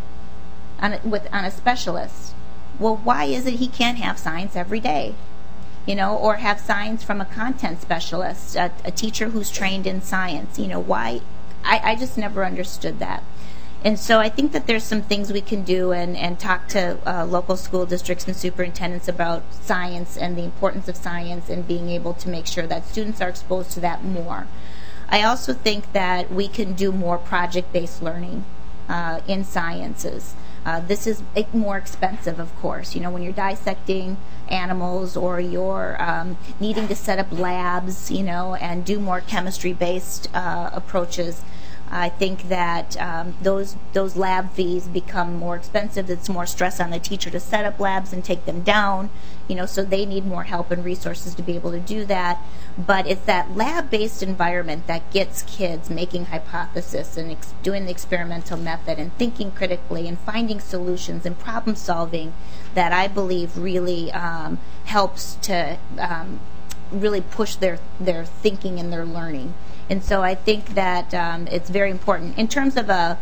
on a specialist. Well, why is it he can't have science every day? Or have science from a content specialist, a teacher who's trained in science. Why? I just never understood that. And so I think that there's some things we can do and talk to local school districts and superintendents about science and the importance of science and being able to make sure that students are exposed to that more. I also think that we can do more project-based learning in sciences. This is more expensive, of course. When you're dissecting animals or you're needing to set up labs, and do more chemistry-based approaches, I think that those lab fees become more expensive. It's more stress on the teacher to set up labs and take them down, so they need more help and resources to be able to do that. But it's that lab-based environment that gets kids making hypotheses and doing the experimental method and thinking critically and finding solutions and problem solving that I believe really helps to really push their thinking and their learning. And so I think that it's very important. In terms of a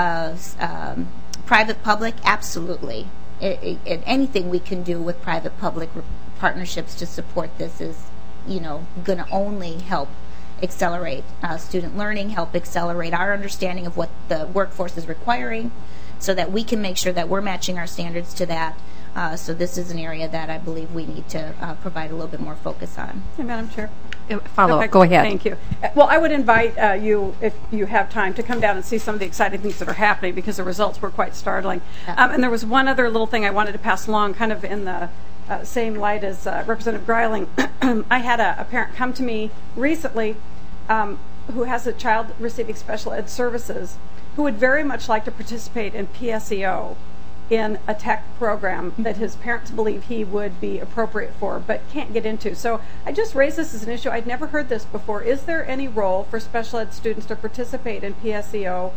private-public, absolutely. Anything we can do with private-public partnerships to support this is, going to only help accelerate student learning, help accelerate our understanding of what the workforce is requiring, so that we can make sure that we're matching our standards to that. So this is an area that I believe we need to provide a little bit more focus on. Hey, Madam Chair. Follow-up. Go ahead. Thank you. Well, I would invite you, if you have time, to come down and see some of the exciting things that are happening, because the results were quite startling. And there was one other little thing I wanted to pass along, kind of in the same light as Representative Greiling. I had a parent come to me recently who has a child receiving special ed services who would very much like to participate in PSEO in a tech program that his parents believe he would be appropriate for, but can't get into. So I just raised this as an issue. I'd never heard this before. Is there any role for special ed students to participate in PSEO?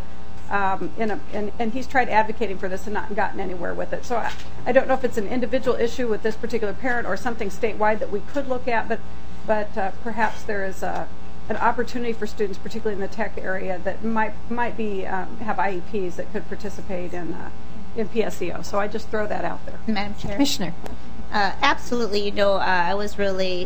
And he's tried advocating for this and not gotten anywhere with it. So I don't know if it's an individual issue with this particular parent or something statewide that we could look at, but perhaps there is an opportunity for students, particularly in the tech area, that might be have IEPs that could participate in PSEO. So I just throw that out there. Madam Chair. Commissioner. Absolutely. I was really,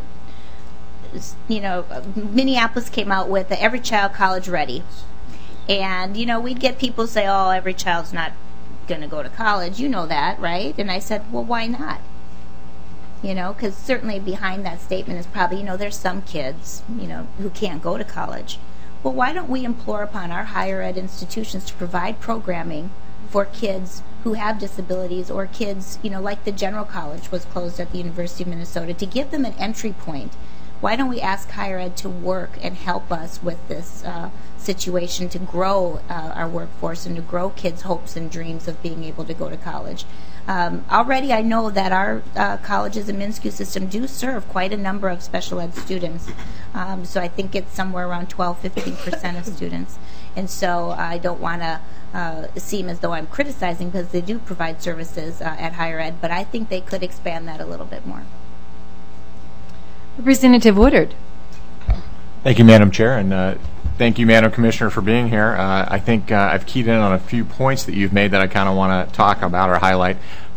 Minneapolis came out with the Every Child College Ready. And, we'd get people say, oh, every child's not going to go to college. You know that, right? And I said, well, why not? Because certainly behind that statement is probably, there's some kids, who can't go to college. Well, why don't we implore upon our higher ed institutions to provide programming for kids who have disabilities, or kids, like the General College was closed at the University of Minnesota, to give them an entry point. Why don't we ask higher ed to work and help us with this situation to grow our workforce and to grow kids' hopes and dreams of being able to go to college? Already I know that our colleges and MnSCU system do serve quite a number of special ed students. So I think it's somewhere around 12-15% of students. And so I don't want to seem as though I'm criticizing, because they do provide services at higher ed, but I think they could expand that a little bit more. Representative Woodard. Thank you, Madam Chair, and thank you, Madam Commissioner, for being here. I think I've keyed in on a few points that you've made that I kind of want to talk about or highlight.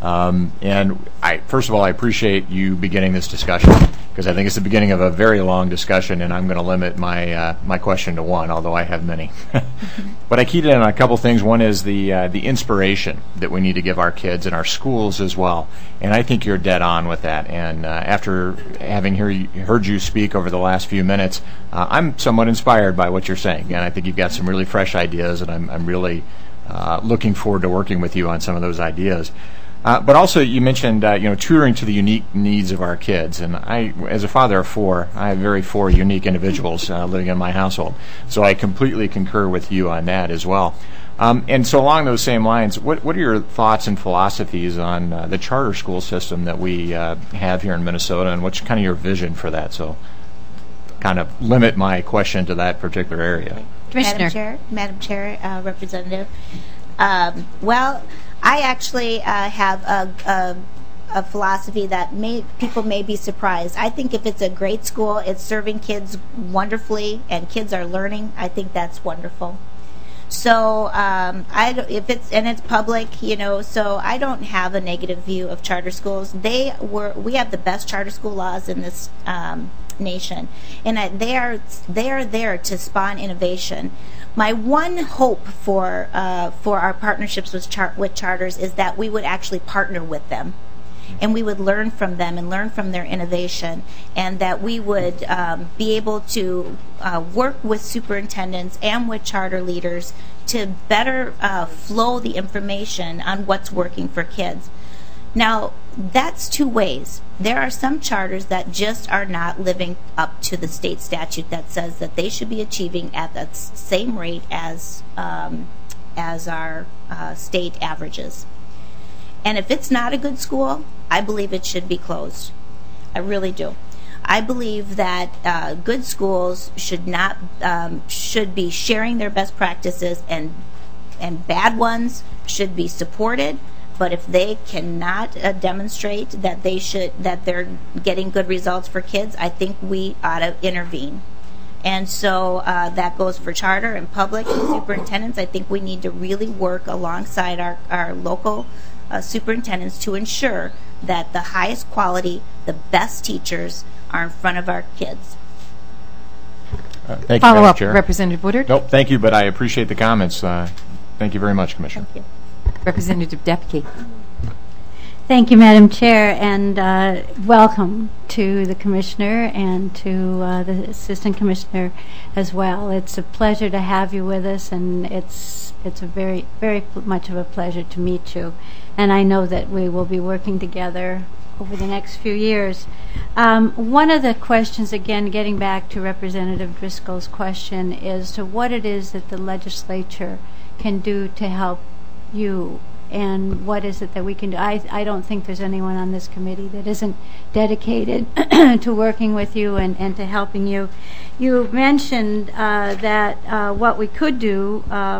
And first of all, I appreciate you beginning this discussion, because I think it's the beginning of a very long discussion, and I'm going to limit my question to one, although I have many. But I keyed in on a couple things. One is the inspiration that we need to give our kids and our schools as well, and I think you're dead on with that. And after having heard you speak over the last few minutes, I'm somewhat inspired by what you're saying, and I think you've got some really fresh ideas, and I'm really looking forward to working with you on some of those ideas. But also, you mentioned tutoring to the unique needs of our kids, and I, as a father of four, I have four unique individuals living in my household, so I completely concur with you on that as well. And so, along those same lines, what are your thoughts and philosophies on the charter school system that we have here in Minnesota, and what's kind of your vision for that? So, kind of limit my question to that particular area. Commissioner. Madam Chair, Representative. Well, I actually have a philosophy that people may be surprised. I think if it's a great school, it's serving kids wonderfully, and kids are learning, I think that's wonderful. So if it's public, so I don't have a negative view of charter schools. We have the best charter school laws in this nation, and they are there to spawn innovation. My one hope for our partnerships with charters is that we would actually partner with them, and we would learn from them and learn from their innovation, and that we would be able to work with superintendents and with charter leaders to better flow the information on what's working for kids. Now, that's two ways. There are some charters that just are not living up to the state statute that says that they should be achieving at that same rate as our state averages. And if it's not a good school, I believe it should be closed. I really do. I believe that good schools should be sharing their best practices, and bad ones should be supported. But if they cannot demonstrate that they're getting good results for kids, I think we ought to intervene. And so that goes for charter and public and superintendents. I think we need to really work alongside our local superintendents to ensure that the highest quality, the best teachers are in front of our kids. Thank you, Follow Madam up, Chair. Representative Woodard. Nope, thank you, but I appreciate the comments. Thank you very much, Commissioner. Thank you. Representative Depke. Thank you, Madam Chair, and welcome to the Commissioner and to the Assistant Commissioner as well. It's a pleasure to have you with us, and it's a very, very much of a pleasure to meet you. And I know that we will be working together over the next few years. One of the questions, again, getting back to Representative Driscoll's question, is to what it is that the legislature can do to help you, and what is it that we can do. I don't think there's anyone on this committee that isn't dedicated to working with you and to helping you. You mentioned that what we could do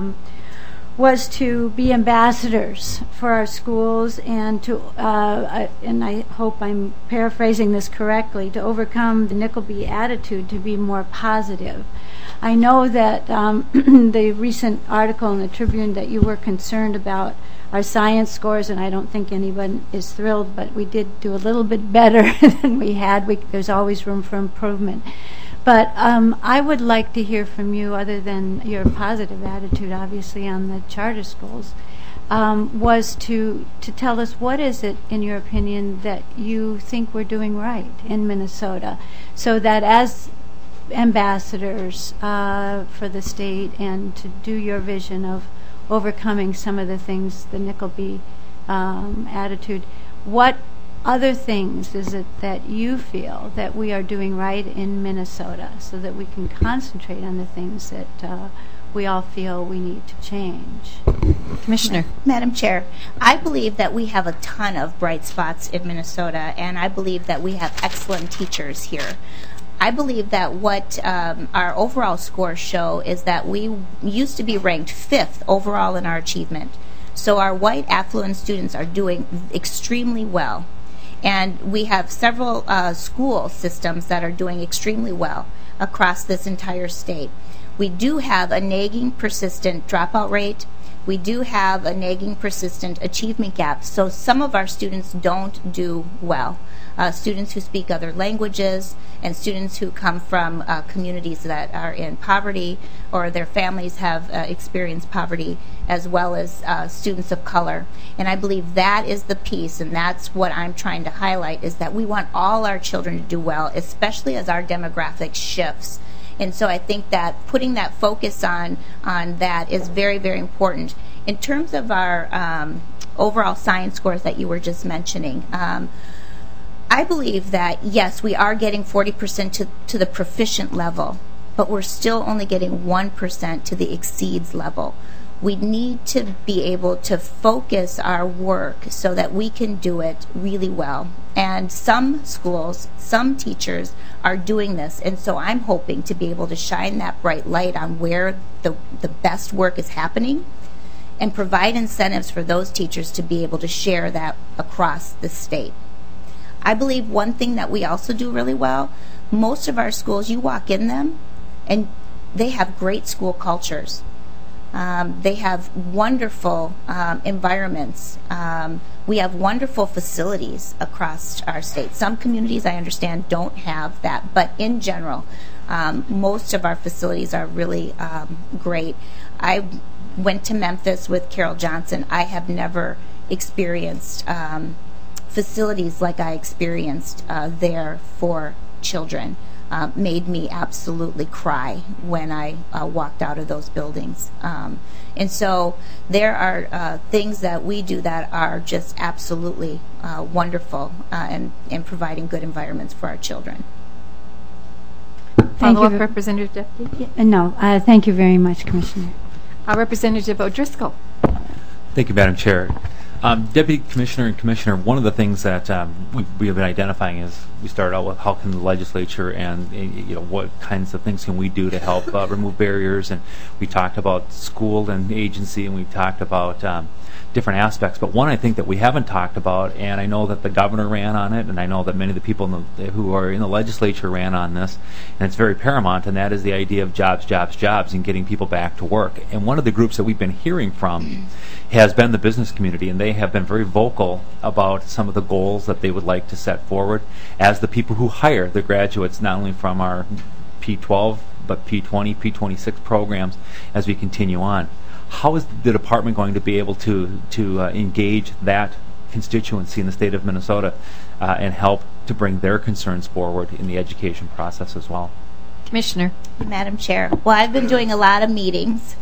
was to be ambassadors for our schools and to, and I hope I'm paraphrasing this correctly, to overcome the Nickleby attitude to be more positive. I know that the recent article in the Tribune that you were concerned about our science scores, and I don't think anyone is thrilled, but we did do a little bit better than we had. There's always room for improvement. But I would like to hear from you, other than your positive attitude, obviously, on the charter schools, was to tell us what is it, in your opinion, that you think we're doing right in Minnesota, so that as ambassadors for the state and to do your vision of overcoming some of the things, the Nickleby attitude, what other things is it that you feel that we are doing right in Minnesota so that we can concentrate on the things that we all feel we need to change? Commissioner. Madam Chair, I believe that we have a ton of bright spots in Minnesota, and I believe that we have excellent teachers here. I believe that what our overall scores show is that we used to be ranked 5th overall in our achievement. So our white affluent students are doing extremely well. And we have several school systems that are doing extremely well across this entire state. We do have a nagging, persistent dropout rate. we do have a nagging, persistent achievement gap. So some of our students don't do well. Students who speak other languages and students who come from communities that are in poverty or their families have experienced poverty, as well as students of color. And I believe that is the piece, and that's what I'm trying to highlight, is that we want all our children to do well, especially as our demographic shifts. And so I think that putting that focus on that is very, very important. In terms of our overall science scores that you were just mentioning, I believe that, yes, we are getting 40% to the proficient level, but we're still only getting 1% to the exceeds level. We need to be able to focus our work so that we can do it really well. And some schools, some teachers are doing this, and so I'm hoping to be able to shine that bright light on where the best work is happening and provide incentives for those teachers to be able to share that across the state. I believe one thing that we also do really well, most of our schools, you walk in them and they have great school cultures. They have wonderful environments. We have wonderful facilities across our state. Some communities, I understand, don't have that, but in general, most of our facilities are really great. I went to Memphis with Carol Johnson. I have never experienced facilities like I experienced there for children. Made me absolutely cry when I walked out of those buildings. And so there are things that we do that are just absolutely wonderful in providing good environments for our children. Follow-up, Representative Deputy? No, thank you very much, Commissioner. Representative O'Driscoll. Thank you, Madam Chair. Deputy Commissioner and Commissioner, one of the things that we have been identifying is we started out with how can the legislature and what kinds of things can we do to help remove barriers, and we talked about school and agency, and we talked about different aspects. But one I think that we haven't talked about, and I know that the governor ran on it, and I know that many of the people who are in the legislature ran on this, and it's very paramount, and that is the idea of jobs, jobs, jobs, and getting people back to work. And one of the groups that we've been hearing from has been the business community, and they have been very vocal about some of the goals that they would like to set forward as the people who hire the graduates, not only from our P12, but P20, P26 programs as we continue on. How is the department going to be able to engage that constituency in the state of Minnesota and help to bring their concerns forward in the education process as well? Commissioner. Madam Chair, well, I've been doing a lot of meetings.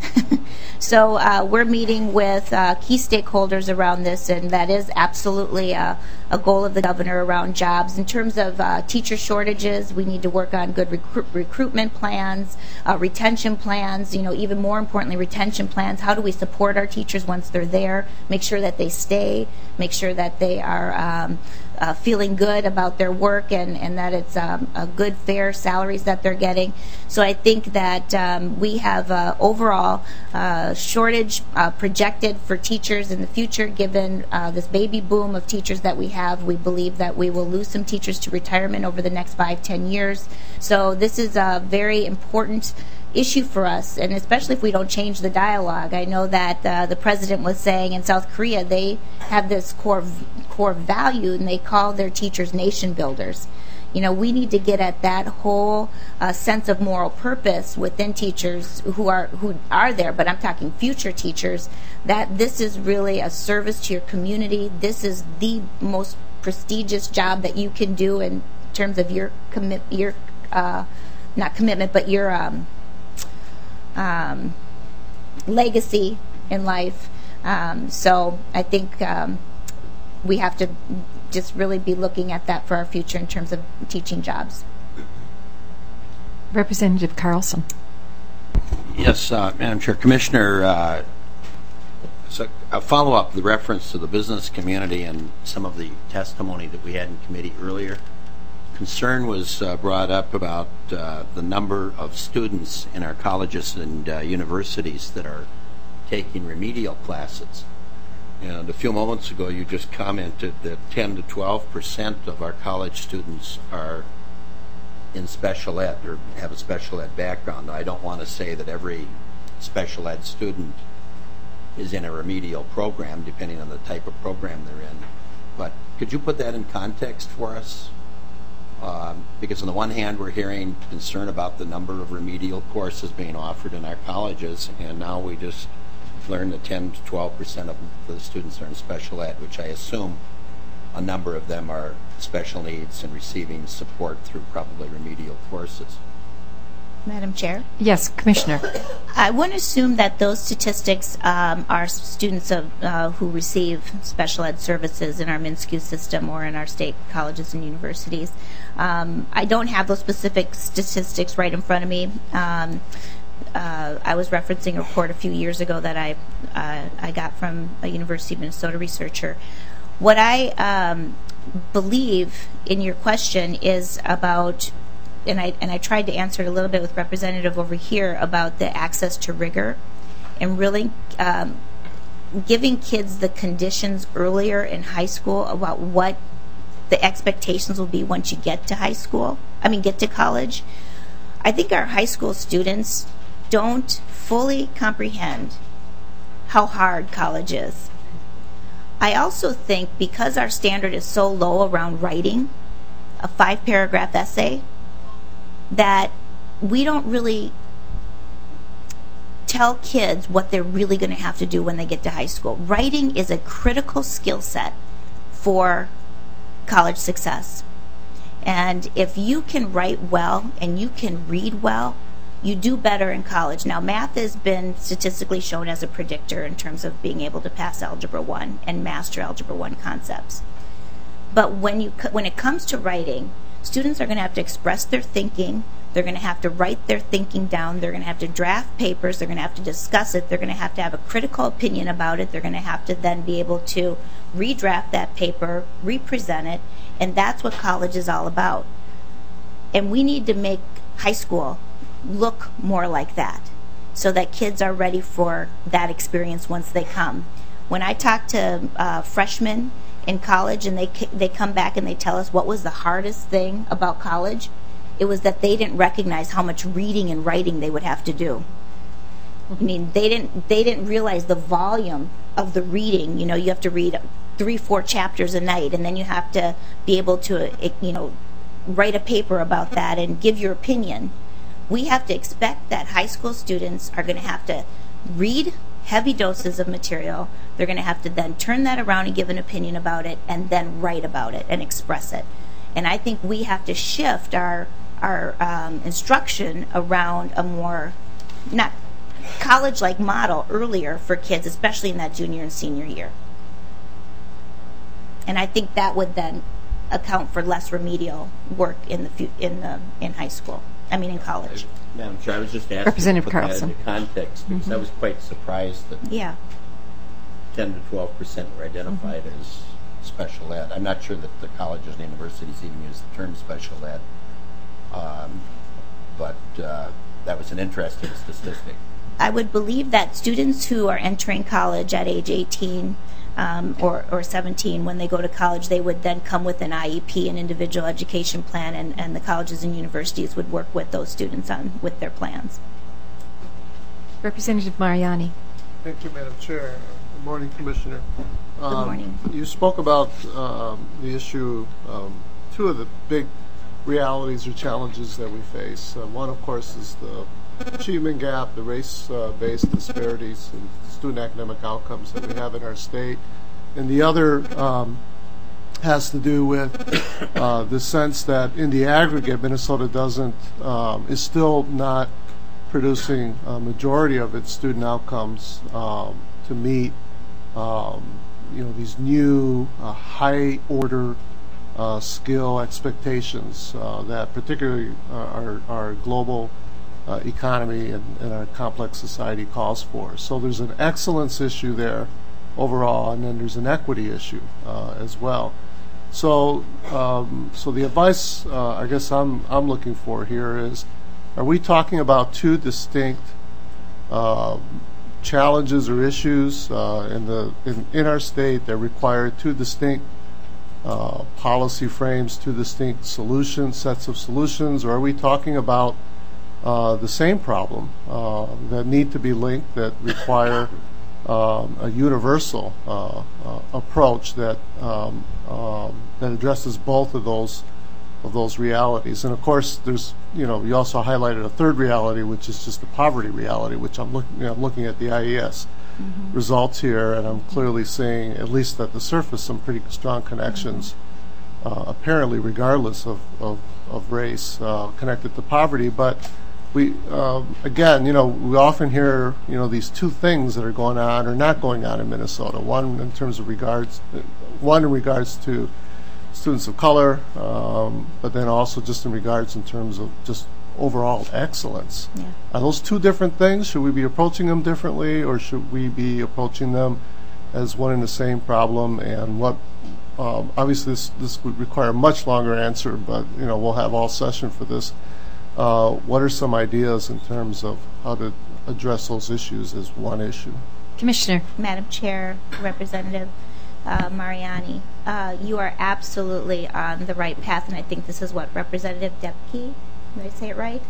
So we're meeting with key stakeholders around this, and that is absolutely a goal of the governor around jobs. In terms of teacher shortages, we need to work on good recruitment plans, retention plans, even more importantly, retention plans. How do we support our teachers once they're there, make sure that they stay, make sure that they are feeling good about their work and that it's a good, fair salaries that they're getting. So I think that we have overall shortage projected for teachers in the future. Given this baby boom of teachers that we have, we believe that we will lose some teachers to retirement over the next 5-10 years. So this is a very important issue for us, and especially if we don't change the dialogue. I know that the president was saying in South Korea they have this core value, and they call their teachers nation builders. We need to get at that whole sense of moral purpose within teachers who are there, but I'm talking future teachers, that this is really a service to your community. This is the most prestigious job that you can do in terms of your not commitment, but your legacy in life. So I think we have to just really be looking at that for our future in terms of teaching jobs. Representative Carlson. Yes, Madam Chair. Commissioner, so a follow-up, the reference to the business community and some of the testimony that we had in committee earlier. Concern was brought up about the number of students in our colleges and universities that are taking remedial classes. And a few moments ago, you just commented that 10 to 12% of our college students are in special ed or have a special ed background. I don't want to say that every special ed student is in a remedial program, depending on the type of program they're in. But could you put that in context for us? Because on the one hand, we're hearing concern about the number of remedial courses being offered in our colleges, and now we just learned that 10 to 12% of the students are in special ed, which I assume a number of them are special needs and receiving support through probably remedial courses. Madam Chair? Yes, Commissioner. I wouldn't assume that those statistics are students who receive special ed services in our MnSCU system or in our state colleges and universities. I don't have those specific statistics right in front of me. I was referencing a report a few years ago that I got from a University of Minnesota researcher. What I believe in your question is about, and I tried to answer it a little bit with Representative over here about the access to rigor and really giving kids the conditions earlier in high school about what the expectations will be once you get to get to college. I think our high school students don't fully comprehend how hard college is. I also think because our standard is so low around writing a 5-paragraph essay, that we don't really tell kids what they're really going to have to do when they get to high school. Writing is a critical skill set for college success. And if you can write well and you can read well, you do better in college. Now, math has been statistically shown as a predictor in terms of being able to pass Algebra 1 and master Algebra 1 concepts. But when it comes to writing, students are going to have to express their thinking. They're going to have to write their thinking down. They're going to have to draft papers. They're going to have to discuss it. They're going to have a critical opinion about it. They're going to have to then be able to redraft that paper, represent it, and that's what college is all about. And we need to make high school look more like that so that kids are ready for that experience once they come. When I talk to freshmen in college and they come back and they tell us what was the hardest thing about college, it was that they didn't recognize how much reading and writing they would have to do. I mean, they didn't realize the volume of the reading. You know, you have to read 3-4 chapters a night, and then you have to be able to, write a paper about that and give your opinion. We have to expect that high school students are going to have to read heavy doses of material. They're going to have to then turn that around and give an opinion about it and then write about it and express it. And I think we have to shift our instruction around a more, not college-like model earlier for kids, especially in that junior and senior year. And I think that would then account for less remedial work in high school. In college. Madam Chair, I was just asking Representative to put Carlson. that into context because I was quite surprised that 10 to 12% were identified as special ed. I'm not sure that the colleges and universities even use the term special ed, but that was an interesting statistic. I would believe that students who are entering college at age 18 or 17, when they go to college, they would then come with an IEP, an individual education plan, and the colleges and universities would work with those students with their plans. Representative Mariani. Thank you, Madam Chair. Good morning, Commissioner. Good morning. You spoke about the issue, two of the big realities or challenges that we face. One, of course, is the achievement gap, the race-based disparities in student academic outcomes that we have in our state. And the other has to do with the sense that in the aggregate, Minnesota is still not producing a majority of its student outcomes to meet these new high-order skill expectations that particularly our global economy and our complex society calls for. So there's an excellence issue there overall, and then there's an equity issue as well. So the advice I guess I'm looking for here is, are we talking about two distinct challenges or issues in our state that require two distinct policy frames, two distinct sets of solutions, or are we talking about the same problem that need to be linked, that require a universal approach that addresses both of those realities. And of course, there's you also highlighted a third reality, which is just the poverty reality, which I'm looking at the IES results here, and I'm clearly seeing, at least at the surface, some pretty strong connections, apparently regardless of race, connected to poverty. But we again, we often hear these two things that are going on or not going on in Minnesota. One in regards to students of color, but then also just in terms of just overall excellence. Yeah. Are those two different things? Should we be approaching them differently, or should we be approaching them as one and the same problem? And what obviously this would require a much longer answer, but we'll have all session for this. What are some ideas in terms of how to address those issues as one issue? Commissioner. Madam Chair, Representative Mariani, you are absolutely on the right path, and I think this is what Representative Depke, did I say it right,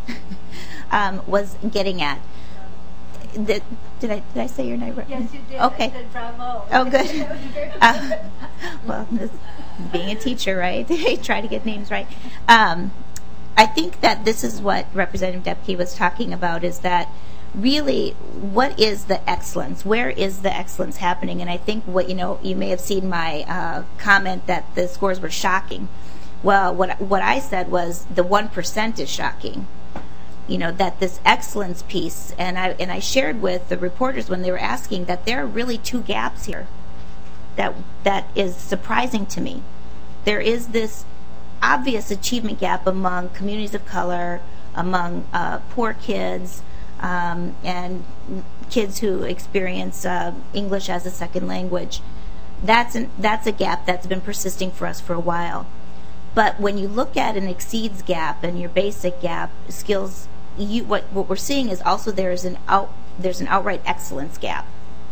was getting at. Did I say your name right? Yes, you did. Okay. I said bravo. Oh, good. Well, being a teacher, right? Try to get names right. I think that this is what Representative Depke was talking about, is that really, what is the excellence? Where is the excellence happening? And I think you may have seen my comment that the scores were shocking. Well, what I said was the 1% is shocking. That this excellence piece, and I shared with the reporters when they were asking that there are really two gaps here that is surprising to me. There is this obvious achievement gap among communities of color, among poor kids, and kids who experience English as a second language. That's a gap that's been persisting for us for a while. But when you look at an exceeds gap and your basic gap skills, what we're seeing is also there's an outright excellence gap.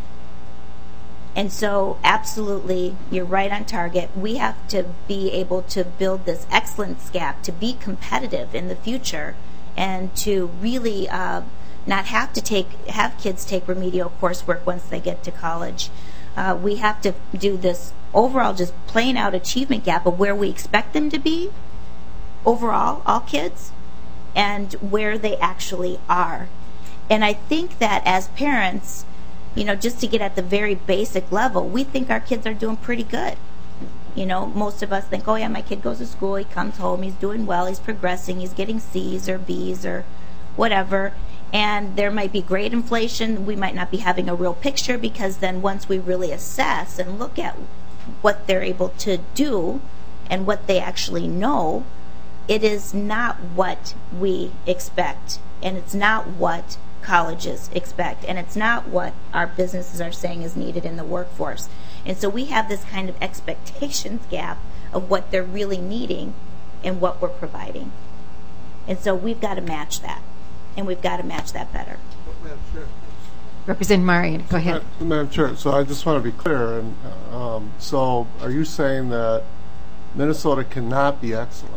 And so, absolutely, you're right on target. We have to be able to build this excellence gap to be competitive in the future, and to really not have kids take remedial coursework once they get to college. We have to do this overall, just plain out achievement gap of where we expect them to be overall, all kids, and where they actually are. And I think that as parents, just to get at the very basic level, we think our kids are doing pretty good. Most of us think, oh yeah, my kid goes to school, he comes home, he's doing well, he's progressing, he's getting C's or B's or whatever. And there might be grade inflation. We might not be having a real picture, because then once we really assess and look at what they're able to do and what they actually know, it is not what we expect, and it's not what colleges expect, and it's not what our businesses are saying is needed in the workforce. And so we have this kind of expectations gap of what they're really needing and what we're providing. And so we've got to match that, and we've got to match that better. Madam Chair. Representative Mariani, go ahead. Madam Chair, so I just want to be clear. And so are you saying that Minnesota cannot be excellent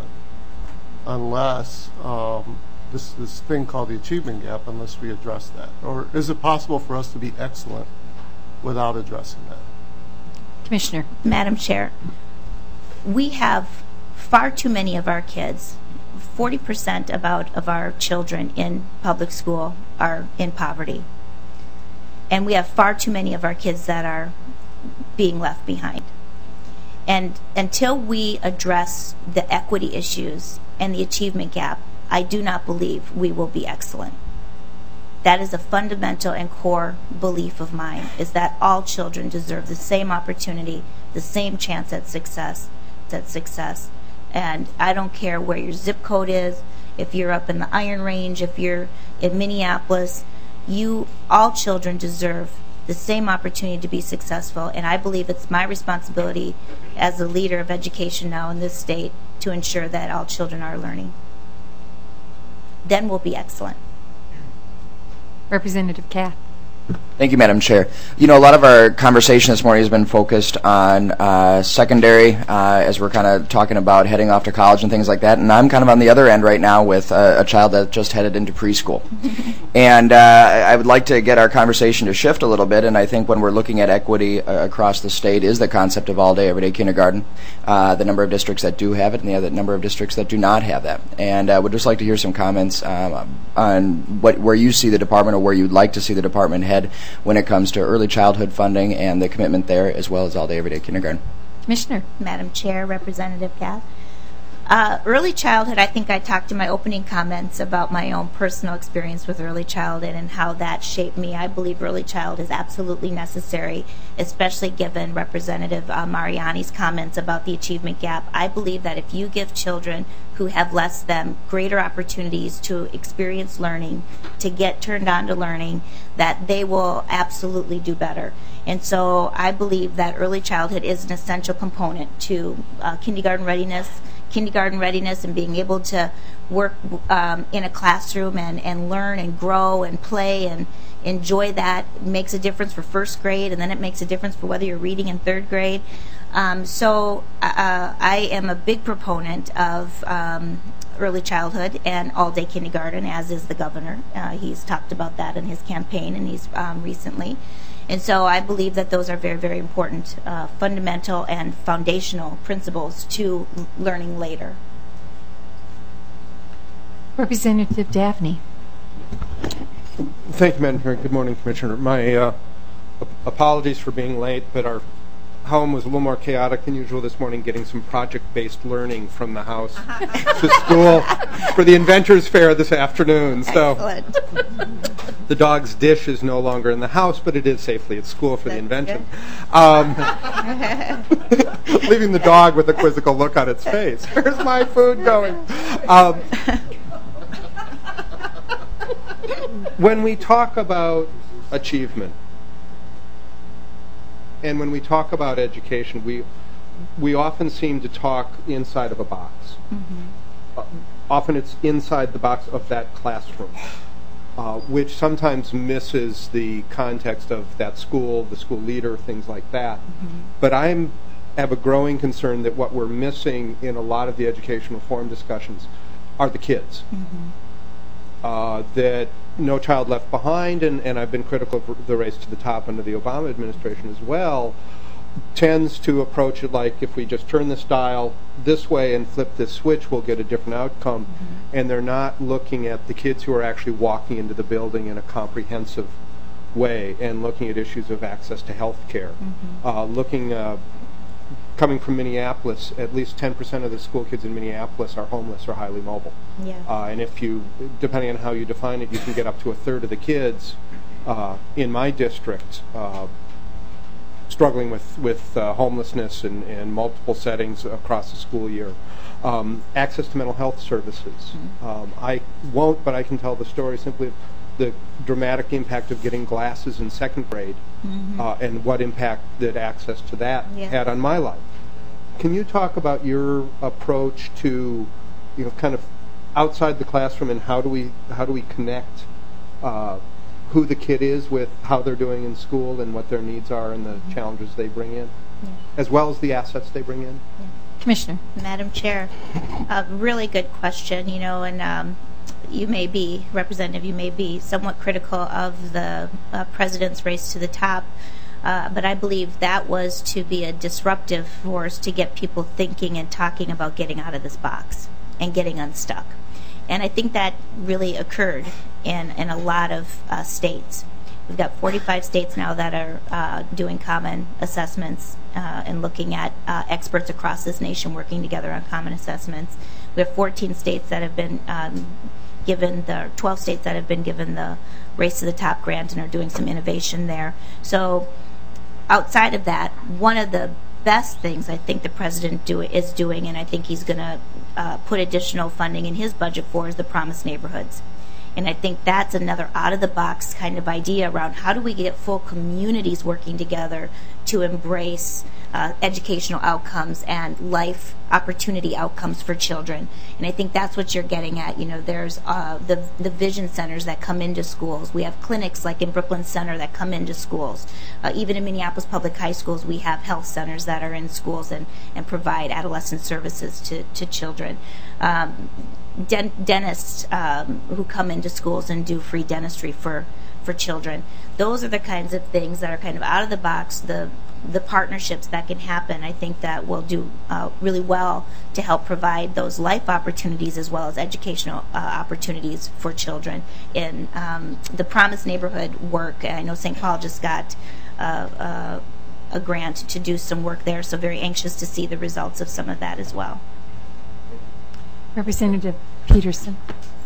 unless this thing called the achievement gap, unless we address that? Or is it possible for us to be excellent without addressing that? Commissioner. Madam Chair, we have far too many of our kids, 40% of our children in public school are in poverty. And we have far too many of our kids that are being left behind. And until we address the equity issues and the achievement gap, I do not believe we will be excellent. That is a fundamental and core belief of mine, is that all children deserve the same opportunity, the same chance at success. And I don't care where your zip code is, if you're up in the Iron Range, if you're in Minneapolis, all children deserve the same opportunity to be successful. And I believe it's my responsibility as the leader of education now in this state to ensure that all children are learning. Then we'll be excellent. Representative Kath. Thank you, Madam Chair. You know, a lot of our conversation this morning has been focused on secondary as we're kind of talking about heading off to college and things like that. And I'm kind of on the other end right now with a child that just headed into preschool. And I would like to get our conversation to shift a little bit. And I think when we're looking at equity across the state is the concept of all-day, everyday kindergarten, the number of districts that do have it and the other number of districts that do not have that. And I would just like to hear some comments on where you see the department or where you'd like to see the department head when it comes to early childhood funding and the commitment there, as well as all-day everyday kindergarten. Commissioner. Madam Chair, Representative Gath. Early childhood, I think I talked in my opening comments about my own personal experience with early childhood and how that shaped me. I believe early childhood is absolutely necessary, especially given Representative Mariani's comments about the achievement gap. I believe that if you give children who have less than greater opportunities to experience learning, to get turned on to learning, that they will absolutely do better. And so I believe that early childhood is an essential component to kindergarten readiness and being able to work in a classroom and learn and grow and play and enjoy that. It makes a difference for first grade, and then it makes a difference for whether you're reading in third grade. So I am a big proponent of early childhood and all-day kindergarten, as is the governor. He's talked about that in his campaign, and he's recently. And so I believe that those are very, very important, fundamental and foundational principles to learning later. Representative Daphne. Thank you, Madam Chair. Good morning, Commissioner. My apologies for being late, but our home was a little more chaotic than usual this morning, getting some project-based learning from the house to school for the Inventors Fair this afternoon. Excellent. So the dog's dish is no longer in the house, but it is safely at school for the invention. Leaving the dog with a quizzical look on its face. Where's my food going? When we talk about achievement, and when we talk about education, we often seem to talk inside of a box. Mm-hmm. Often it's inside the box of that classroom, which sometimes misses the context of that school, the school leader, things like that. Mm-hmm. But I have a growing concern that what we're missing in a lot of the education reform discussions are the kids. Mm-hmm. That No Child Left Behind, and I've been critical of the race to the top under the Obama administration as well, tends to approach it like if we just turn this dial this way and flip this switch, we'll get a different outcome. Mm-hmm. And they're not looking at the kids who are actually walking into the building in a comprehensive way and looking at issues of access to health care. Mm-hmm. Coming from Minneapolis, at least 10% of the school kids in Minneapolis are homeless or highly mobile. Yeah. And if you, depending on how you define it, you can get up to a third of the kids in my district struggling with homelessness in multiple settings across the school year. Access to mental health services. Mm-hmm. I won't, but I can tell the story simply of the dramatic impact of getting glasses in second grade. Mm-hmm. And what impact that access to that had on my life. Can you talk about your approach to, kind of outside the classroom, and how do we connect who the kid is with how they're doing in school and what their needs are and the challenges they bring in, as well as the assets they bring in? Yeah. Commissioner. Madam Chair, a really good question, and you may be, Representative, you may be somewhat critical of the president's race to the top, but I believe that was to be a disruptive force to get people thinking and talking about getting out of this box and getting unstuck. And I think that really occurred in a lot of states. We've got 45 states now that are doing common assessments and looking at experts across this nation working together on common assessments. We have 14 states that have been 12 states that have been given the Race to the Top grant and are doing some innovation there. So outside of that, one of the best things I think the president is doing, and I think he's going to put additional funding in his budget for, is the Promise Neighborhoods. And I think that's another out-of-the-box kind of idea around how do we get full communities working together to embrace educational outcomes and life opportunity outcomes for children. And I think that's what you're getting at. You know, there's the vision centers that come into schools. We have clinics like in Brooklyn Center that come into schools. Even in Minneapolis Public High Schools, we have health centers that are in schools and provide adolescent services to children. Dentists who come into schools and do free dentistry for children. Those are the kinds of things that are kind of out of the box, the partnerships that can happen. I think that will do really well to help provide those life opportunities as well as educational opportunities for children. In the Promise Neighborhood work, I know St. Paul just got a grant to do some work there, so very anxious to see the results of some of that as well. Representative Peterson.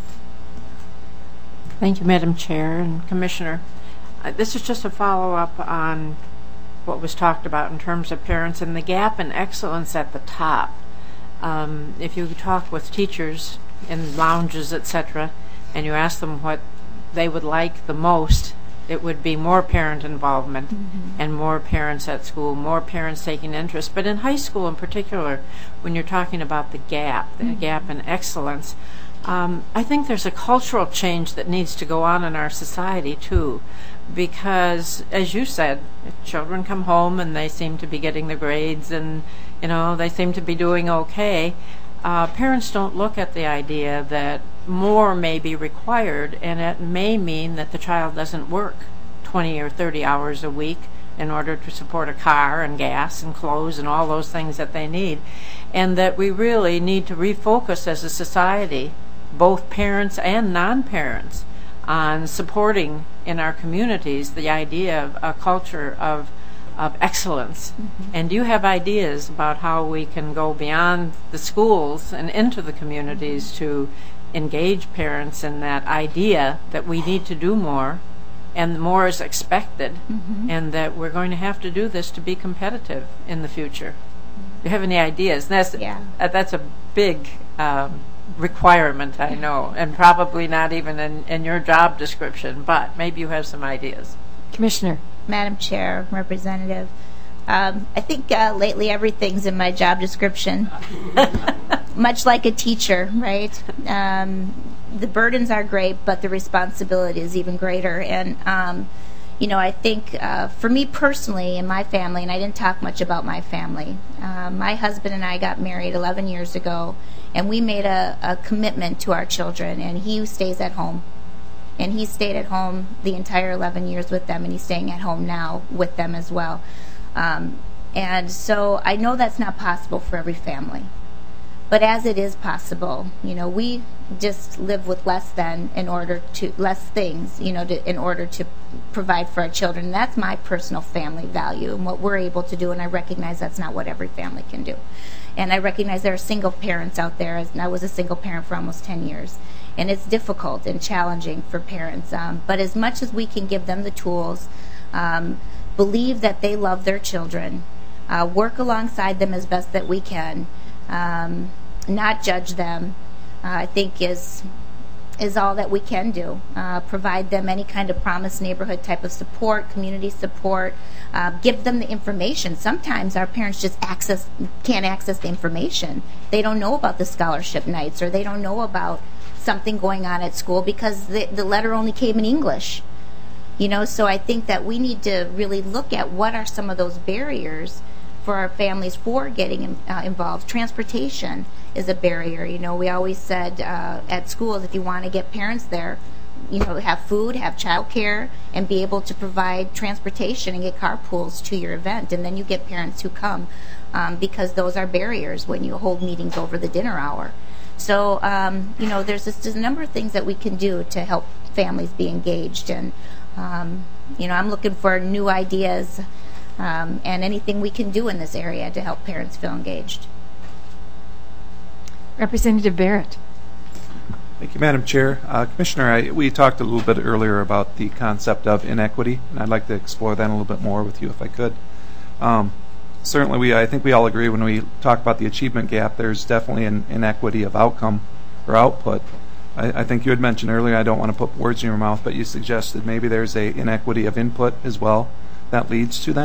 Thank you, Madam Chair and Commissioner. This is just a follow-up on what was talked about in terms of parents and the gap in excellence at the top. If you talk with teachers in lounges, etc., and you ask them what they would like the most, it would be more parent involvement and more parents at school, more parents taking interest. But in high school in particular, when you're talking about the gap in excellence, I think there's a cultural change that needs to go on in our society too, because as you said, if children come home and they seem to be getting the grades and they seem to be doing okay, parents don't look at the idea that more may be required, and it may mean that the child doesn't work 20 or 30 hours a week in order to support a car and gas and clothes and all those things that they need, and that we really need to refocus as a society, both parents and non-parents, on supporting in our communities the idea of a culture of excellence. And do you have ideas about how we can go beyond the schools and into the communities to engage parents in that idea that we need to do more and more is expected, and that we're going to have to do this to be competitive in the future? Do you have any ideas? That's a big requirement, I know, and probably not even in your job description, but maybe you have some ideas. Commissioner. Madam Chair, Representative, I think lately everything's in my job description, much like a teacher, right? The burdens are great, but the responsibility is even greater. And, I think for me personally and my family, and I didn't talk much about my family, my husband and I got married 11 years ago, and we made a commitment to our children, and he stays at home. And he stayed at home the entire 11 years with them, and he's staying at home now with them as well. And so I know that's not possible for every family. But as it is possible, we just live with less things, in order to provide for our children. And that's my personal family value and what we're able to do, and I recognize that's not what every family can do. And I recognize there are single parents out there, and I was a single parent for almost 10 years. And it's difficult and challenging for parents. But as much as we can give them the tools, believe that they love their children, work alongside them as best that we can, not judge them, I think is all that we can do. Provide them any kind of Promise Neighborhood type of support, community support, give them the information. Sometimes our parents just can't access the information. They don't know about the scholarship nights, or they don't know about something going on at school because the letter only came in English. So I think that we need to really look at what are some of those barriers for our families for getting involved. Transportation is a barrier. We always said at schools, if you want to get parents there, have food, have childcare, and be able to provide transportation and get carpools to your event. And then you get parents who come because those are barriers when you hold meetings over the dinner hour. So, there's just a number of things that we can do to help families be engaged. And, I'm looking for new ideas and anything we can do in this area to help parents feel engaged. Representative Barrett. Thank you, Madam Chair. Commissioner, we talked a little bit earlier about the concept of inequity, and I'd like to explore that a little bit more with you if I could. Certainly, I think we all agree when we talk about the achievement gap, there's definitely an inequity of outcome or output. I think you had mentioned earlier, I don't want to put words in your mouth, but you suggested maybe there's a inequity of input as well that leads to that.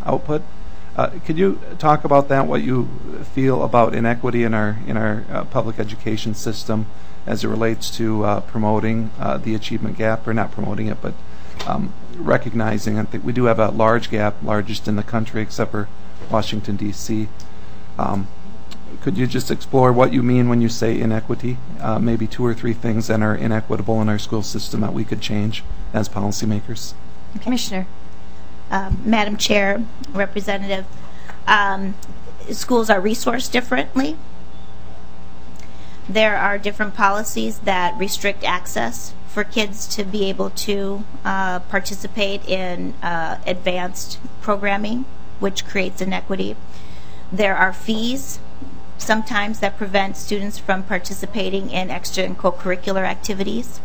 output. Could you talk about that, what you feel about inequity in our public education system as it relates to promoting the achievement gap, or not promoting it, but recognizing that we do have a large gap, largest in the country except for Washington, D.C. Could you just explore what you mean when you say inequity? Maybe 2 or 3 things that are inequitable in our school system that we could change as policymakers. Commissioner. Madam Chair, Representative, schools are resourced differently. There are different policies that restrict access for kids to be able to participate in advanced programming, which creates inequity. There are fees sometimes that prevent students from participating in extra and co-curricular activities.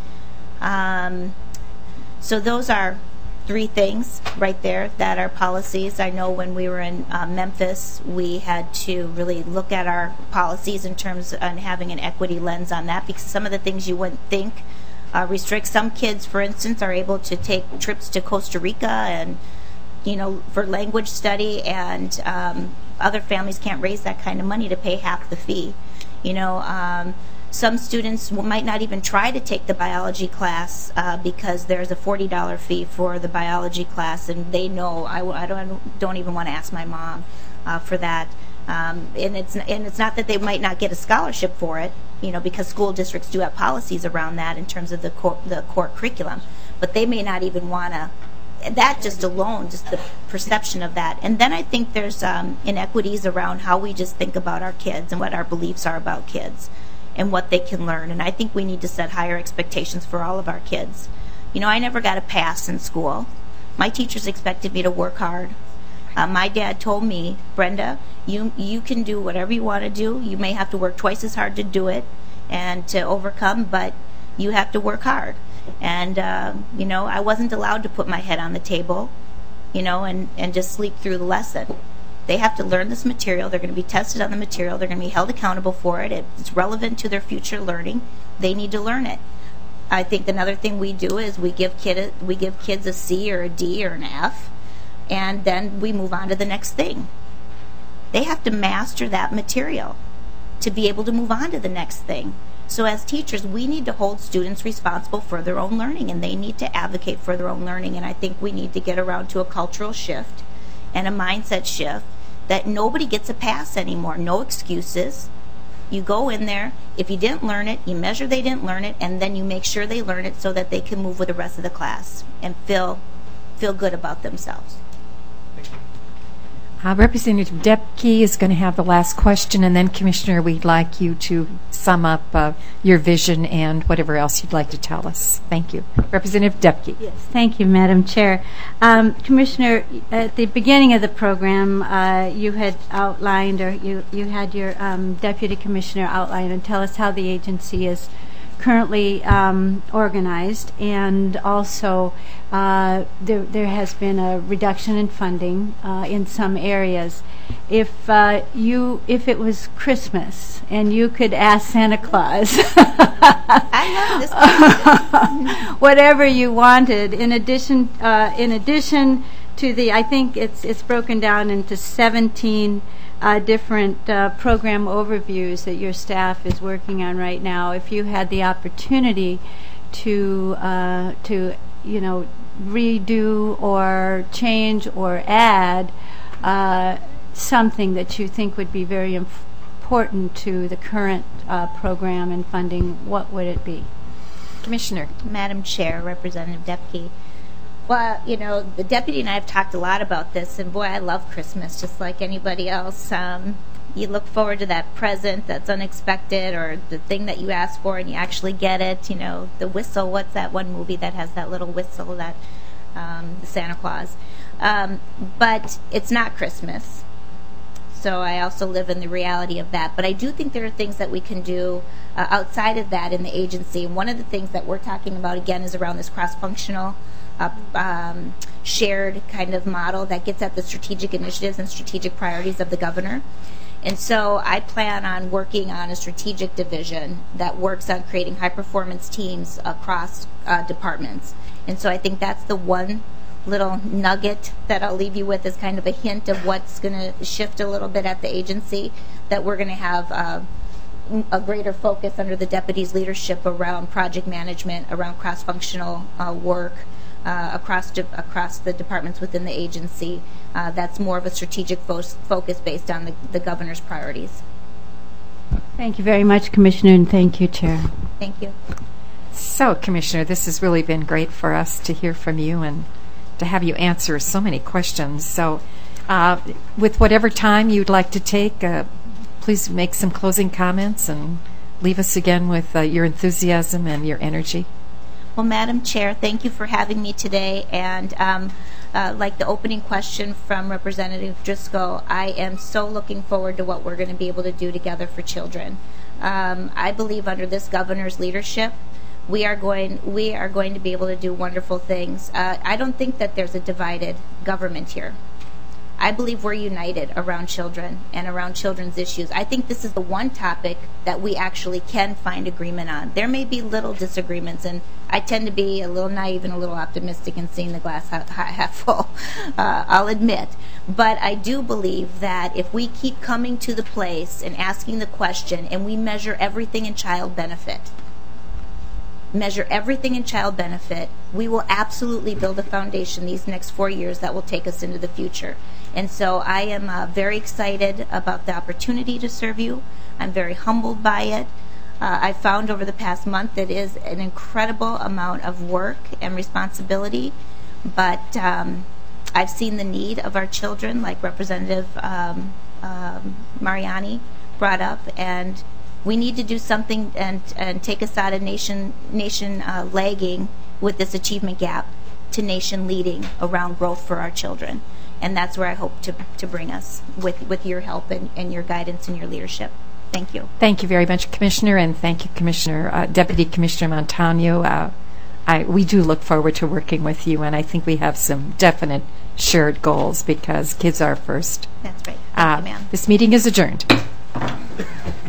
So those are 3 things right there that are policies. I know when we were in Memphis, we had to really look at our policies in terms of having an equity lens on that, because some of the things you wouldn't think restrict. Some kids, for instance, are able to take trips to Costa Rica and, for language study, and other families can't raise that kind of money to pay half the fee. Some students might not even try to take the biology class because there's a $40 fee for the biology class, and they know I don't even want to ask my mom for that. And it's not that they might not get a scholarship for it, because school districts do have policies around that in terms of the core curriculum, but they may not even want to. That just alone, just the perception of that. And then I think there's inequities around how we just think about our kids and what our beliefs are about kids and what they can learn. And I think we need to set higher expectations for all of our kids. I never got a pass in school. My teachers expected me to work hard. My dad told me, Brenda, you can do whatever you want to do. You may have to work twice as hard to do it and to overcome, but you have to work hard. And, I wasn't allowed to put my head on the table, and just sleep through the lesson. They have to learn this material. They're going to be tested on the material. They're going to be held accountable for it. It's relevant to their future learning. They need to learn it. I think another thing we do is we give kids a C or a D or an F, and then we move on to the next thing. They have to master that material to be able to move on to the next thing. So as teachers, we need to hold students responsible for their own learning, and they need to advocate for their own learning. And I think we need to get around to a cultural shift and a mindset shift that nobody gets a pass anymore. No excuses. You go in there. If you didn't learn it, you measure they didn't learn it, and then you make sure they learn it so that they can move with the rest of the class and feel good about themselves. Representative Debke is going to have the last question, and then, Commissioner, we'd like you to sum up your vision and whatever else you'd like to tell us. Thank you. Representative Debke. Yes, thank you, Madam Chair. Commissioner, at the beginning of the program, you had outlined, or you had your Deputy Commissioner outline and tell us how the agency is currently organized, and also there has been a reduction in funding in some areas. If it was Christmas and you could ask Santa Claus whatever you wanted, in addition to the, I think it's broken down into 17 different program overviews that your staff is working on right now. If you had the opportunity to redo or change or add something that you think would be very important to the current program and funding, what would it be? Commissioner. Madam Chair, Representative Debke. Well, the deputy and I have talked a lot about this, and boy, I love Christmas just like anybody else. You look forward to that present that's unexpected, or the thing that you ask for and you actually get it. The whistle, what's that one movie that has that little whistle, that Santa Claus? But it's not Christmas. So I also live in the reality of that. But I do think there are things that we can do outside of that in the agency. And one of the things that we're talking about, again, is around this cross-functional shared kind of model that gets at the strategic initiatives and strategic priorities of the governor. And so I plan on working on a strategic division that works on creating high-performance teams across departments. And so I think that's the one little nugget that I'll leave you with as kind of a hint of what's going to shift a little bit at the agency, that we're going to have a greater focus under the deputy's leadership around project management, around cross-functional work across the departments within the agency. That's more of a strategic focus based on the governor's priorities. Thank you very much, Commissioner, and thank you, Chair. Thank you. So, Commissioner, this has really been great for us to hear from you and to have you answer so many questions. So, with whatever time you'd like to take, please make some closing comments and leave us again with your enthusiasm and your energy. Well, Madam Chair, thank you for having me today. And like the opening question from Representative Driscoll, I am so looking forward to what we're going to be able to do together for children. I believe under this governor's leadership, we are going to be able to do wonderful things. I don't think that there's a divided government here. I believe we're united around children and around children's issues. I think this is the one topic that we actually can find agreement on. There may be little disagreements, and I tend to be a little naive and a little optimistic in seeing the glass half full, I'll admit. But I do believe that if we keep coming to the place and asking the question, and we measure everything in child benefit, we will absolutely build a foundation these next 4 years that will take us into the future. And so I am very excited about the opportunity to serve you. I'm very humbled by it. I found over the past month that it is an incredible amount of work and responsibility, but I've seen the need of our children, like Representative Mariani brought up, and we need to do something and take us out of nation lagging with this achievement gap to nation leading around growth for our children. And that's where I hope to bring us with your help and your guidance and your leadership. Thank you. Thank you very much, Commissioner, and thank you, Commissioner, Deputy Commissioner Montano. We do look forward to working with you, and I think we have some definite shared goals because kids are first. That's right. Thank you, ma'am. This meeting is adjourned.